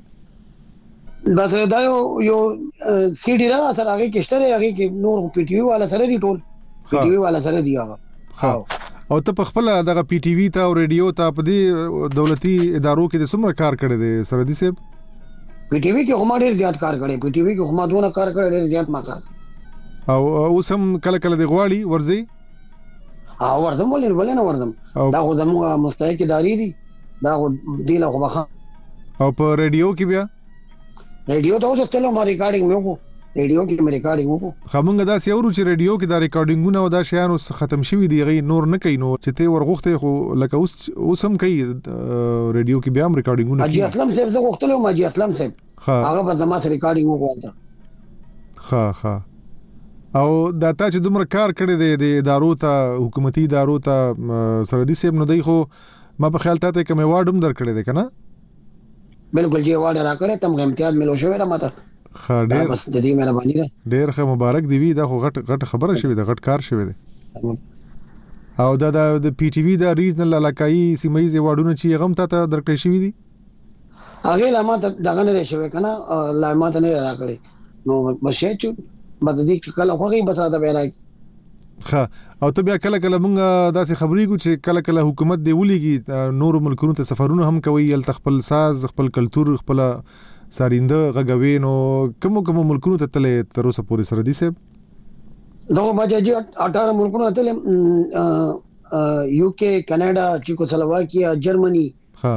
بس دا یو یو سی ډی را سره هغه کېشته هغه کې نور پی ټی وی والا سره دی ټول پی ټی وی والا سره دی هغه او ته په خپل دغه پی ټی وی ته او ریډیو ته په دې دولتي ادارو کې د څومره کار کړی دی سرحدي صاحب پی ټی وی کې هم ډیر زیات کار کړی پی ټی وی کې هم دونه کار کړی ډیر زیات ما کار او اوس هم کله کله دی غواړي ورزي او ورزم ولې ولې نه ورزم دا خو زموږ مستحق ادارې دي دا خو دی له خو او په ریډیو کې بیا ریډیو ته اوس ستلو ما ریکارډینګ مې وکړو ریډیو کې مې ریکارډینګ وکړو. خامنګ دا سیورو چې ریډیو کې دا ریکارډینګونه او دا شیان اوس ختم شوي دي غي نور نه کوي نو چې ته ورغوخته خو لکه اوس اوس هم کوي ریډیو کې بیا هم ریکارډینګونه کوي. اجي اسلم صاحب زه وختلو ما اجي اسلم صاحب هغه به زما سره ریکارډینګ وکړ. ها ها او دا تا چې دومره کار کړی دی د ادارو ته حکومتي ادارو ته سردي صاحب نو دی خو ما په خیال ته کوم ایوارډ هم درکړی دی کنه؟ بالکل جی ایوارډ راکړی تم امتیاز ملو شوی را ماته. خا ډېر بس د دې مهرباني ده. ډېر ښه مبارک دی وی دا خو غټ غټ خبره شوی دی غټ کار شوی دی. او دا د پی ټی وی دا ریجنل علاقائی سیمایي ایوارډونه چې غم ته درکړی شوی دي هغه لا ماته دغه نه شوی کنه لا ماته نه راکړی نو بشه چې بددي کله خوږی بس راته بیرای. ها او ته بیا کله کله مونږه داسې خبرې کو چې کله کله حکومت دی ولېږي نور ملکونو ته سفرونه هم کوي ال خپل ساز خپل کلچر خپل سارینده غږوي نو کوم کوم ملکونو ته تلې تر اوسه پورې سره دي صاحب؟ دغه باجی اٹھارہ ملکونو ته تلې یو کې کینیډا چیکوسلواکیا جرمنی ها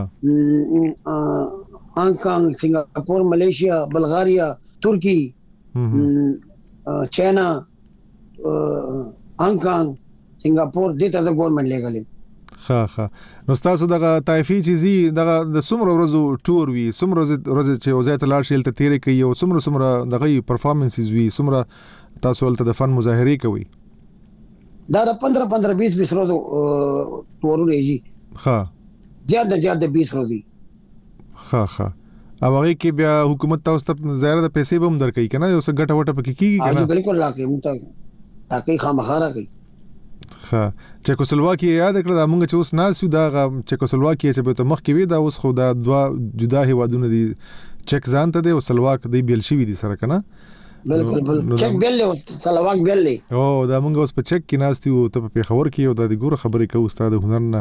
هانګ کانګ سنگاپور ملیشیا بلغاریا ترکی چاینا هانګ کانګ سنگاپور دې ته د ګورنمنت لګلې. ها ها نو تاسو دغه طایفي چیزي دغه د څومره ورځو ټور وی څومره ورځې چې وزایت لاړ شي ته تیرې کوي او څومره څومره دغه پرفارمنسز وی څومره تاسو ولته د فن مظاهره کوي؟ دا د پندرہ پندرہ بیس بیس ورځو ټورونه یي. ها زیات زیات بیس ورځې. ها ها او هغه کې بیا حکومت تاسو ته ظاهر د پیسې به هم درکې کنه یو څه ګټه وټه پکې کیږي کنه؟ اجي بالکل راکې مو ته راکې خامخاره کوي. ها چیکوسلواکیا یاد کړه دا مونږ چې اوس ناسو دا چیکوسلواکیا چې به ته مخ کې وي دا اوس خو دا دوا جدا هیوادونه دي چک ځان ته دی او سلواک دی بیل شي دي سره کنه؟ بالکل بالکل چک بیل له سلواک بیل له او دا مونږ اوس په چک کې ناستي او ته په خبر کې او دا د ګوره خبرې کوي استاد هنر نه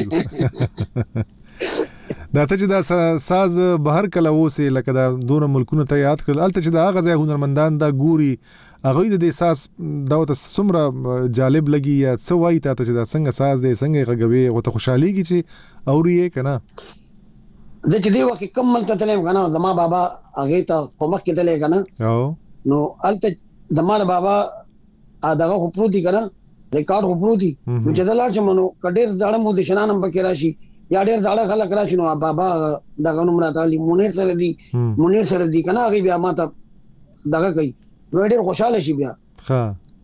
خبرې دا ته چې دا ساز بهر کله وسه لکه دا دونه ملکونو ته یاد کړل الته چې دا غزا هنرمندان دا ګوري هغه د ساز دا ته سمره جالب لګي یا څه وایي ته چې دا څنګه ساز دی څنګه غږوي او ته خوشحاليږي چې اوري کنه؟ د چې دی وکه کمل ته تلم کنه زما بابا هغه ته کومک کې تلې کنه او نو الته زما بابا داغه خو پروتي کنه ریکارډ خو پروتي چې دلار چې منو کډیر ځاړم مو د شنانم پکې راشي یا ډېر ځاړه خلک راشي نو بابا دغه نوم راته علي مونیر سره دی مونیر سره دی کنه هغه بیا ماته دغه کوي نو ډېر خوشاله شي بیا. ها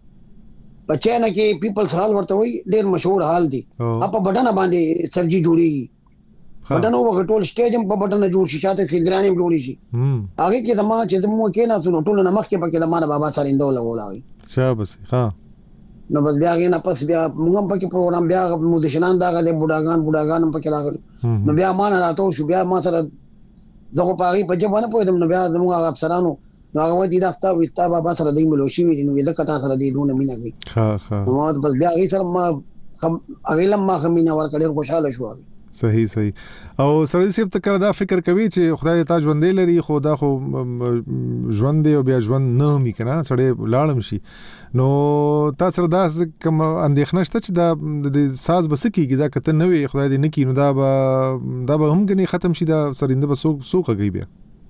بچانه کې پیپلز هال ورته وي ډېر مشهور حال دی اپ بټنه باندې سبزی جوړي بټنه وګټول سټیج هم په بټنه جوړ شي شاته سیګرانی جوړي شي هغه کې دما چې دمو کې نه سنو ټول نمخ کې پکې دما بابا سره اندول ولاوي شابه ها نو بس بیا غینه پس بیا موږ په کې پروګرام بیا مو د شنان داغه د بوډاګان بوډاګان په کې راغل نو بیا مان راته شو بیا ما سره دغه پاغي په جبانه پوهیدم نو بیا زموږ افسرانو هغه ودی داستا وستا بابا سره د ملوشي وی نو د کتا سره دی دونه مینا کوي. ها ها نو بس بیا غي سره ما هغه لم ما خمینا ور کړي خوشاله شو. صحیح صحیح او سره دې ته کړه دا فکر کوي چې خدای ته ژوندې لري خو دا خو ژوند دی او بیا ژوند نه مې کنه سړی لاړم شي نو تاسو سره دا کوم اندېښنه شته چې دا د ساز بس کېږي دا کته نه وي خدای دې نه کینو دا به دا به هم کني ختم شي دا سرینده به سوق سوق کوي بیا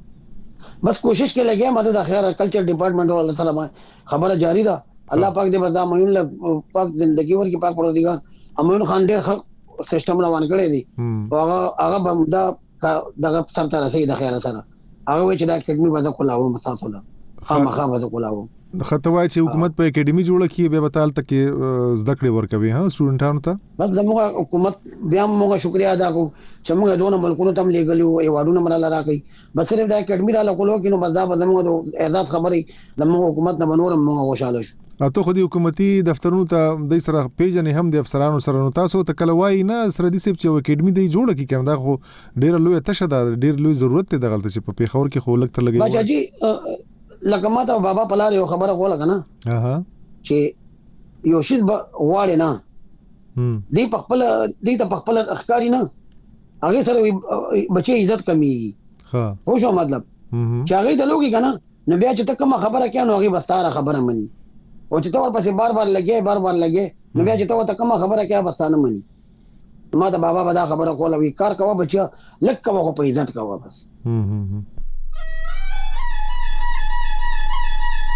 بس کوشش کې لګیا مدد اخر کلچر ډپارټمنټ والله سلام خبره جاری ده الله پاک دې بدا مېون له پاک ژوندۍ ورکی پاک پروردگار امون خان ډېر سیستم روان کړی دی هغه هغه بمدا دغه سره رسې د خیر سره هغه چې دا اکیډمي باندې کولاو متاسو له خامخا باندې کولاو خطوای چې حکومت په اکیډمي جوړه کړي به بتال تک زده کړې ورکوي ها سټوډنټانو ته بس زموږ حکومت بیا موږ شکریا ادا کوو چې موږ دونه ملکونو تم لګلیو ایوارډونه مرلا راکړي بس صرف دا اکیډمي را لکولو کینو بس دا زموږ د اعزاز خبرې زموږ حکومت نه بنور موږ خوشاله شو. اته خو دې حکومتي دفترونو ته د سره پیژنې هم د افسرانو سره نو تاسو ته کله وای نه سره دې سپ چې اکیډمي دی جوړه کی کنه دا خو ډیر لوی تشه دا ډیر لوی ضرورت دی دغلت چې په پیښور کې خو لګ تر لګي باجا جی لکه ما ته بابا پلار یو خبره کوله کنه اها چې یو شی واړې نه هم دې په خپل دې ته په خپل اخکاری نه هغه سره بچي عزت کمیږي ها خو شو مطلب چې هغه د لوګي کنه نو بیا چې تک ما خبره کین نو هغه بستاره خبره مني او چې تور پسې بار بار لګي بار بار لګي نو بیا چې تو ته کومه خبره کیا بستانه مني ما ته بابا بدا خبره کوله وی کار کوه بچا لک کوه په عزت کوه بس.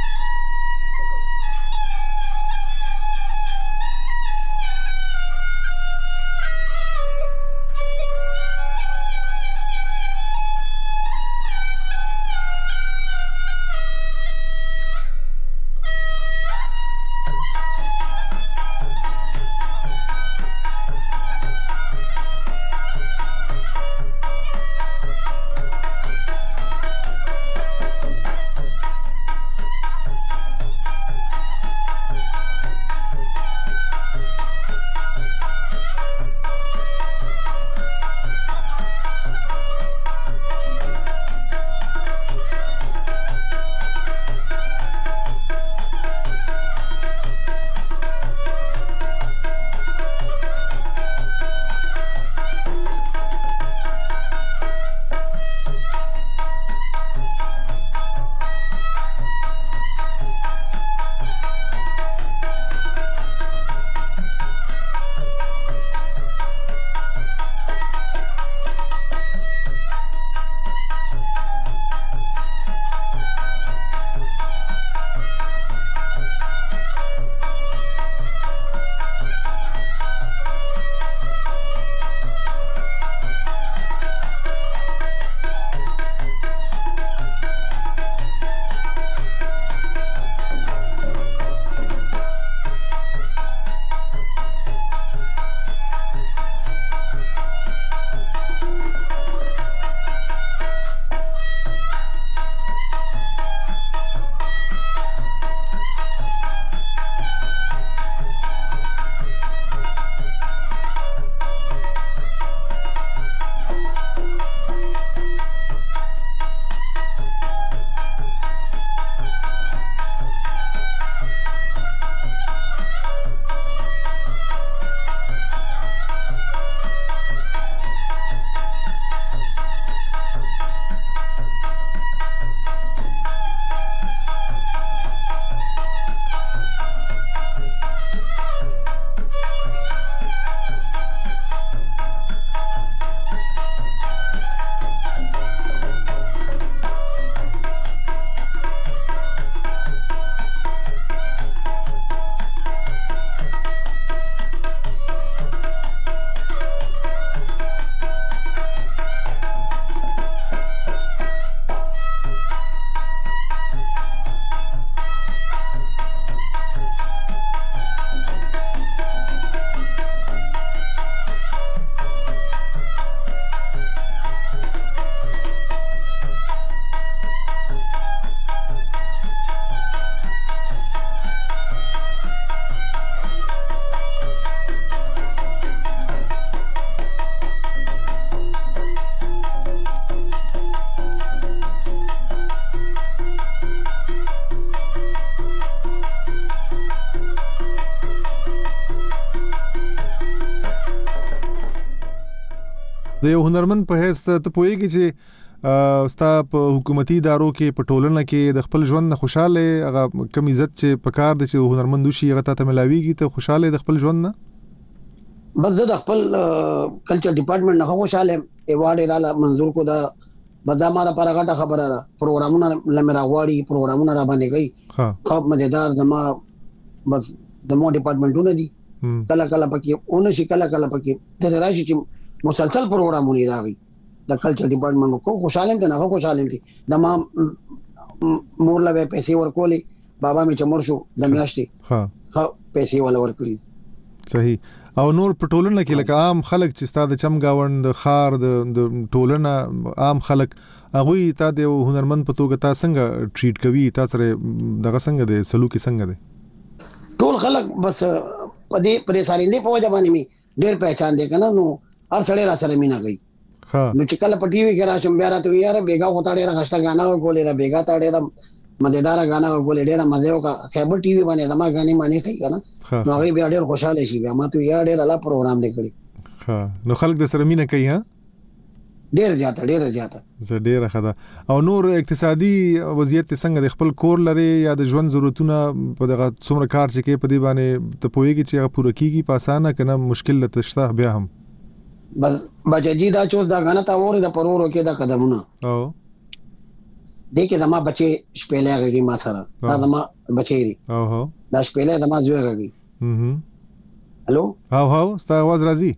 د یو هنرمند په هیڅ ته پوهیږي چې ستا په حکومتي ادارو کې په ټولنه کې د خپل ژوند نه خوشاله هغه کم عزت چې په کار د چې هنرمند شي هغه ته ملاويږي ته خوشاله د خپل ژوند نه بس زه د خپل کلچر ډپارټمنټ نه خوشاله ایوارډ اعلی منظور کو دا بدا ما دا پر غټه خبره ده پروګرامونه لمرا غواړي پروګرامونه را باندې کوي ها خو مزیدار زما بس د مو ډپارټمنټونه دي کله کله پکې اون شي کله کله پکې د راشي چې مسلسل پروګرامونه راغی د کلچر ډپارټمنټ کو خوشاله ته نه خوشاله دي د ما مور له پیسې ورکولې بابا می چمر شو د میاشتې ها ها پیسې ولا ورکړي صحیح او نور په ټولنه کې لکه عام خلک چې ستاسو د چمګاوند د خار د ټولنه عام خلک هغه ته د هنرمند په توګه تاسو څنګه ټریټ کوي تاسو سره دغه څنګه د سلوک څنګه دی ټول خلک بس په دې پرې ساريندې په وجه باندې می ډېر پہچان دي کنه نو هر سړی را سره مینا کوي ها نو چې کله په ټي وي کې راشم بیا راته یاره بیګا وتا ډېر غشتا غانا کولې را بیګا تا ډېر مزیدار غانا کولې ډېر مزه وکا خیبر ټي وي باندې دما غاني معنی کوي کنه نو هغه بیا ډېر خوشاله شي بیا ما ته یاره ډېر الله پروګرام دی کړی ها نو خلک د سره مینا کوي ها ډېر زیاته ډېر زیاته زه ډېر خدا او نور اقتصادي وضعیت څنګه د خپل کور لري یا د ژوند ضرورتونه په دغه څومره کار چې کې په دې باندې ته پوهیږي چې هغه پوره کیږي په اسانه کنه مشکل لته بیا هم بس بچی دا چوز دا غانا تا وره د پرورو کې دا قدمونه او دې کې زما بچي شپېلې غږی ما سره دا زما بچي دي او هو دا شپېلې زما زوی غږی هم الو او هو ستا आवाज راځي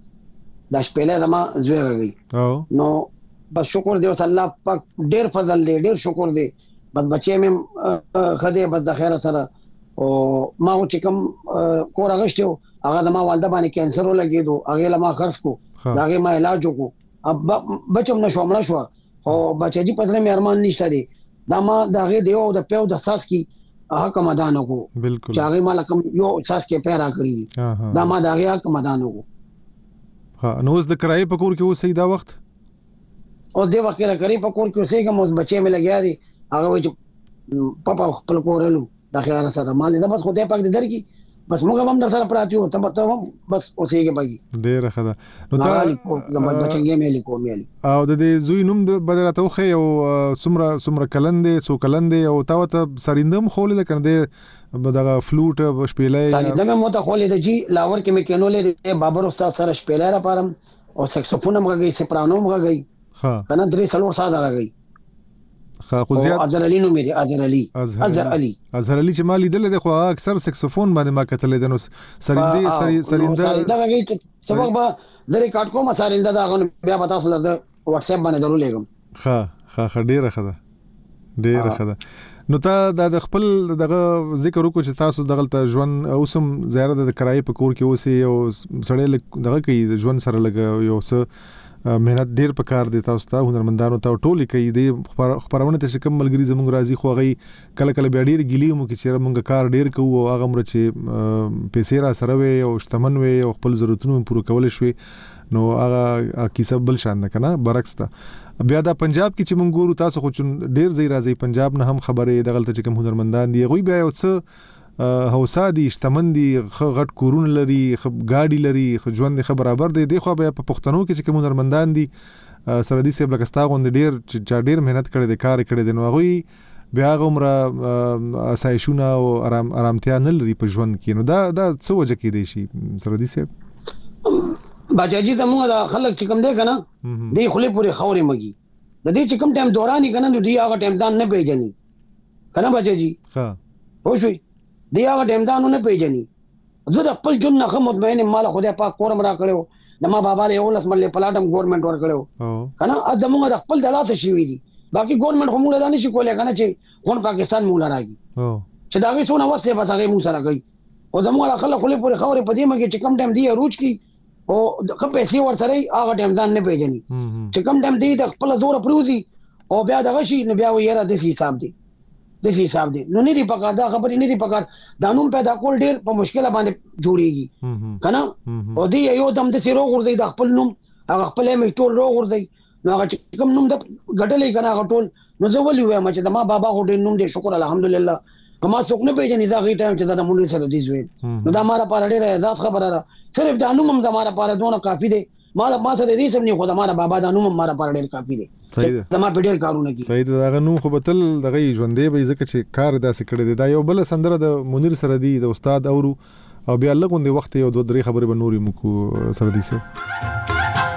دا شپېلې زما زوی غږی او نو بس شکر دی الله پاک ډېر فضل دی ډېر شکر دی بس بچي مې خدای بس د خیر سره او ما چې کوم کور غشتو هغه زما والده باندې کینسر ولګیدو هغه لما خرڅ کو هغه ما علاج وکړو اب بچم نشو مړ شو خو بچی پتره مې ارمان نشته دي دا ما دغه دیو د پیو د ساس کی هغه کمدان وکړو بالکل چې هغه مال کوم یو ساس کې پیرا کړی دا ما دغه کمدان وکړو ها نو اوس د کرای په کور کې اوسې دا وخت اوس دی وخت کې کرای په کور کې اوسې کوم اوس بچی مې لګیا دي هغه چې پاپا خپل کورلو د خیال سره مال دا بس خدای پاک دې درکې بس موږ هم در سره پراتیو ته ته بس اوسېږي بګي ډېر خدا نو تا لمد بچنګې مې لیکو مې او د دې زوی نوم د بدراته خو یو سمره سمره کلندې سو کلندې او تا ته سریندم خولې کنه د دغه فلوټ شپېلې سریندم مو ته خولې د جی لاور کې مې کینولې بابر استاد سره شپېلې را پارم او سکسوفون هم غږی سپرانو هم غږی ها کنه درې سلور ساده غږی خا خو زیات اظهر علي نو مې اظهر علي اظهر علي اظهر علي چې مالي دل د خو اکثر سکسوفون باندې ما کتل د نو سرینده سرینده دا غږی سبق به زری کاټ کوم سرینده دا غو بیا پتا سول د واتس اپ باندې درو لګم خا خا خډيره خدا ډیره خدا نو تا د خپل دغه ذکر وکړو چې تاسو دغه ژوند اوسم زیاره د کرای په کور کې اوسې او سړی دغه کوي د ژوند سره لګ یو څه مهنت ډیر په کار دی تاسو ته هنرمندانو ته ټولې کوي د خبرونه ته شکم ملګری زموږ راځي خو غي کله کله بیا ډیر ګلی مو کې چې موږ کار ډیر کوو او هغه مر چې پیسې را سره وي او شتمن وي او خپل ضرورتونه پوره کول شوي نو هغه کیسه بل شان ده کنه برعکس ته بیا د پنجاب کې چې موږ ګورو تاسو خو ډیر ځای راځي پنجاب نه هم خبره دغلت چې کوم هنرمندان دي غوي بیا یو څه هوسا دي شتمن دي غټ کورون لري ګاډي لري ژوند خبر برابر دي د خو په پښتنو کې چې کوم هنرمندان دي سره دي سیب لکستا غوند ډیر چې ډیر مهنت کړي د کار کړي د نو غوي بیا غومره اسایشونه او آرام آرامتیا نه لري په ژوند کې نو دا دا څه وجه کې دي شي سره دي سیب باجاجي ته موږ د خلک چې کوم دی کنه دی خولي پوری خوري مګي د دې چې کوم ټایم دوراني کنه نو دی هغه ټایم ځان نه پیژني کنه باجاجي ها خو شوي دی هغه ټایم ځان نه پیژني زه د خپل جون نه مطمئن مال خدای پاک کورم را کړو د ما بابا له اولس مل پلاټم ګورنمنت ور کړو کنه ا زموږ د خپل دلاته شي وي دي باقي ګورنمنت هم له دانش کولای کنه چې خون پاکستان مولا راګي چې دا غي سونه وسه بس هغه مو سره کوي او زموږ خلک خپل پورې خوري پدې مګي چې کم ټایم دی روج کی او د پیسې ور سره هغه ټایم ځان نه پیژني چې کم ټایم دی د خپل زور پروزي او بیا دغه شي نو بیا ویره د حساب دی د حساب دی نو نه دی پکار دا خبرې نه دی پکار دا نوم پیدا کول ډیر په مشکله باندې جوړیږي کنه او دی یو دم د سیرو ورځي د خپل نوم هغه خپل مې ټول رو ورځي نو هغه کوم نوم د غټلې کنه هغه ټول نو زه ولې وایم چې د ما بابا غوډې نوم دې شکر الحمدلله کما څوک نه پیژني دا غي ټایم چې دا مونږ سره دي زوی نو دا ماره پاره ډیره اعزاز خبره ده صرف دا نوم هم زماره پاره دونه کافی دی ما ما سره دې سم نه خو دا ما بابا دا نوم ما را ډېر کافي دی صحیح ده ما په ډېر کارونه کې صحیح ده دا نوم خو بتل دغه ژوندې به ځکه چې کار داسې کړی دی دا یو بل سندره د منیر سره دی د استاد اورو او بیا لګوندې وخت یو دوه درې خبرې به نورې مو سره دي سه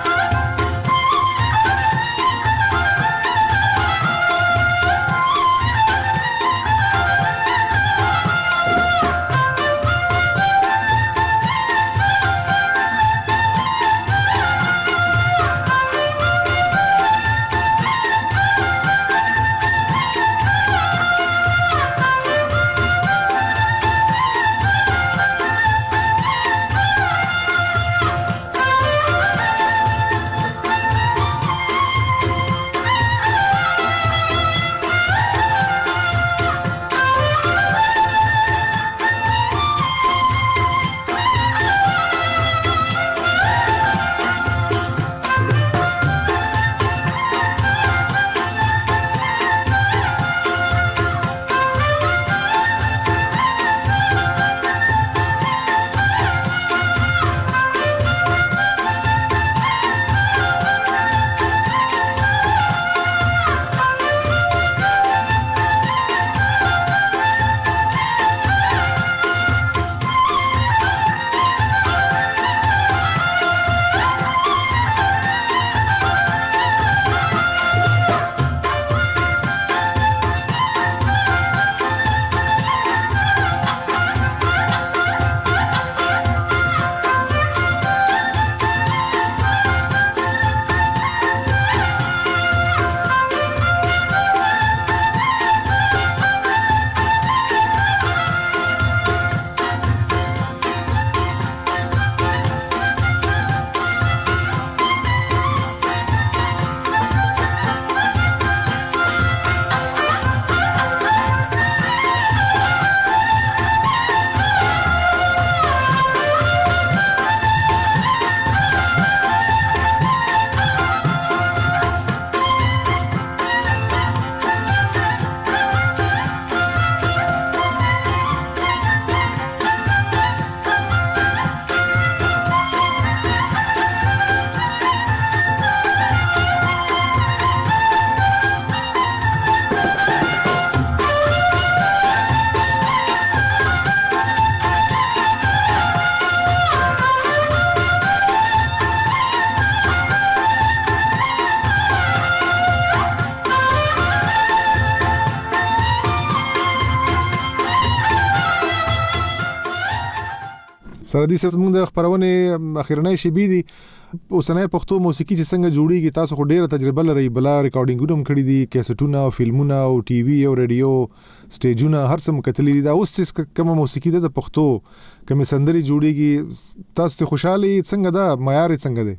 سره دې زموږ د خبرونه اخیرنۍ شی بي دي اوسنۍ پښتو موسیقي چې څنګه جوړیږي تاسو خو ډیره تجربه لرئ بلا ریکارډینګونه هم کړی دي کیسټونه او فلمونه او ټي وي او رادیو سټیجونه هر څه مکتلې دي دا اوس چې کومه موسیقي ده د پښتو کومه سندري جوړیږي تاسو ته خوشاله څنګه ده معیار څنګه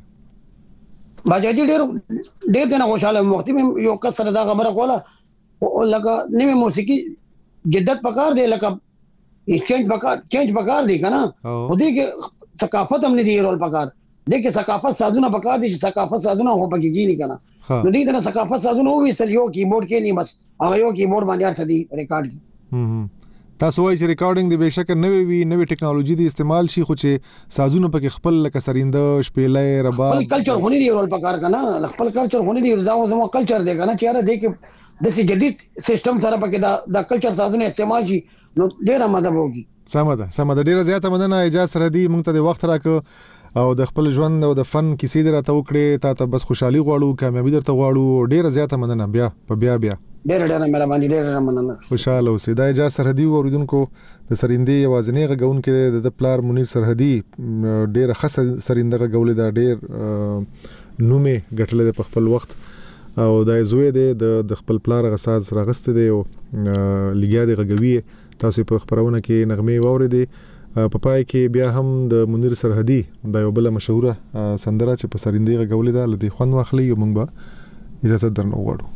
ده باجی ډیر ډیر دنه خوشاله وخت یو کسر دا خبره کوله لکه نوې موسیقي جدت پکار دی لکه چینج پکار چینج پکار دی کنه خو دې کې ثقافت هم نه دی رول پکار دې کې ثقافت سازونه پکار دي چې ثقافت سازونه هو پکې کیږي کنه نو دې ته ثقافت سازونه وې سر یو کیبورډ کې نه بس هغه یو کیبورډ باندې ارڅ دی ریکارډ کی تاسو وایي چې ریکارډینګ د بهشکه نوې وی نوې ټیکنالوژي د استعمال شي خو چې سازونه پکې خپل لکه سرینده شپېلې رباب خپل کلچر هونی دی رول پکار کنه خپل کلچر هونی دی دا زمو کلچر دی کنه چې را دې کې د سي جديد سیستم سره پکې دا د کلچر سازونه استعمال شي نو ډیره مزه وږي سمه ده سمه ده ډیره زیاته مننه اجازه سره دی مونږ ته د وخت راکو او د خپل ژوند او د فن کیسې درته وکړې تا ته بس خوشحالي غواړو کامیابی درته غواړو ډیره زیاته مننه بیا په بیا بیا ډیره ډیره مهرباني ډیره مننه خوشاله اوسئ دا اجازه سرحدي اوریدونکو د سرندې وازنې غونکې د پلار منیر سرحدي ډیره خاصه سرنده غولې دا ډیر نومې غټلې په خپل وخت او د زوی د خپل پلار غساز راغست دی او لګیا دی غوي تاسو په خبرونه کې نغمه واوریدې په پای کې بیا هم د منیر سرحدي د یو بل مشهوره سندره چې په سرندې غولې ده لدی خوان واخلي یو موږ به اجازه درنو غواړو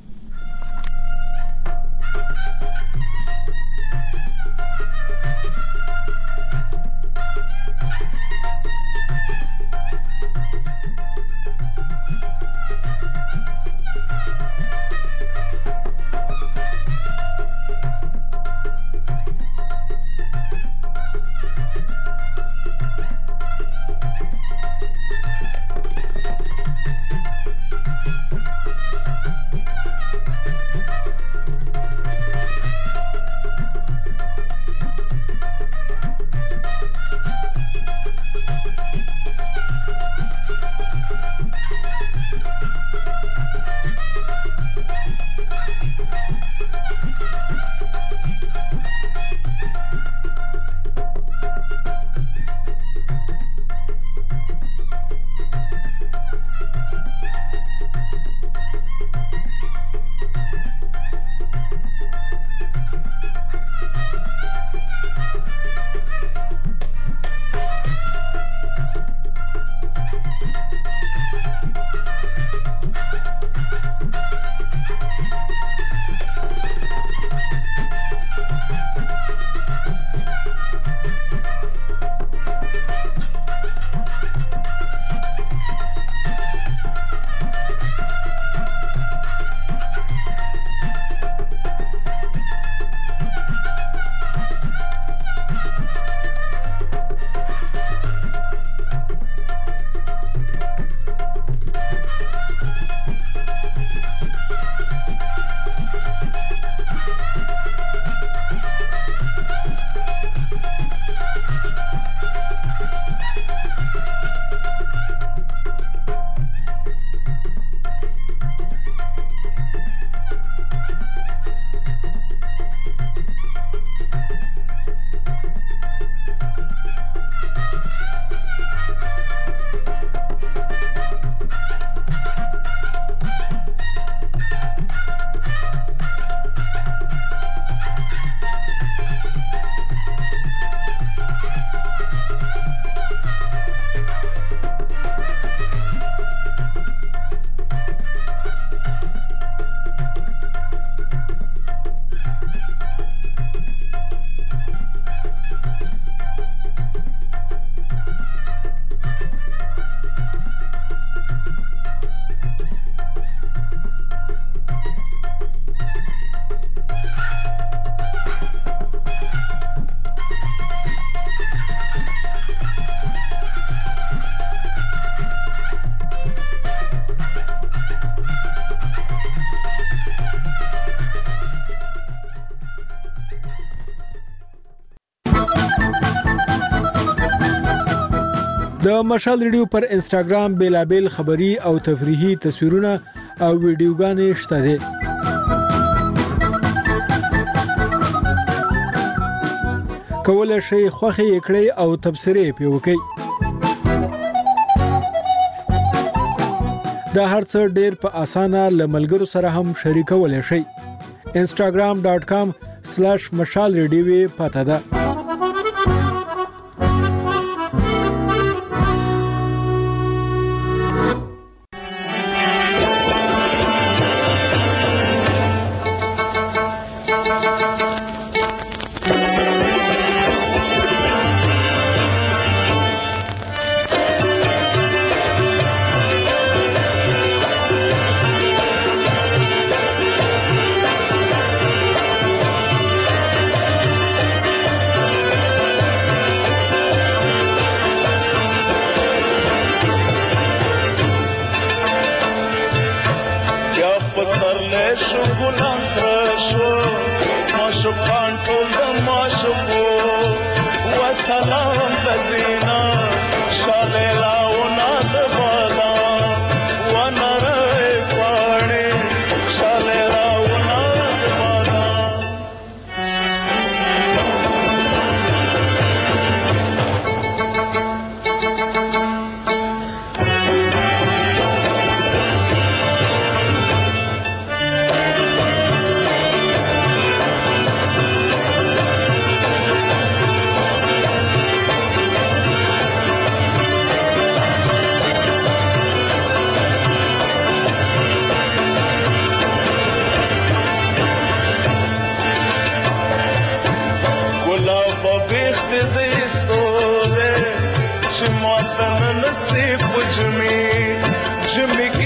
د مشال ریډیو پر انسټاګرام بیلابل خبري او تفریحي تصویرونه او ویډیوګانې شته دي. کولای شئ خوښي کړئ او تبصرې پې وکړئ. دا هر څه ډېر په اسانه له ملګرو سره هم شریکولی شئ. instagram dot com slash مشال ریډیو پته ده. Jimmy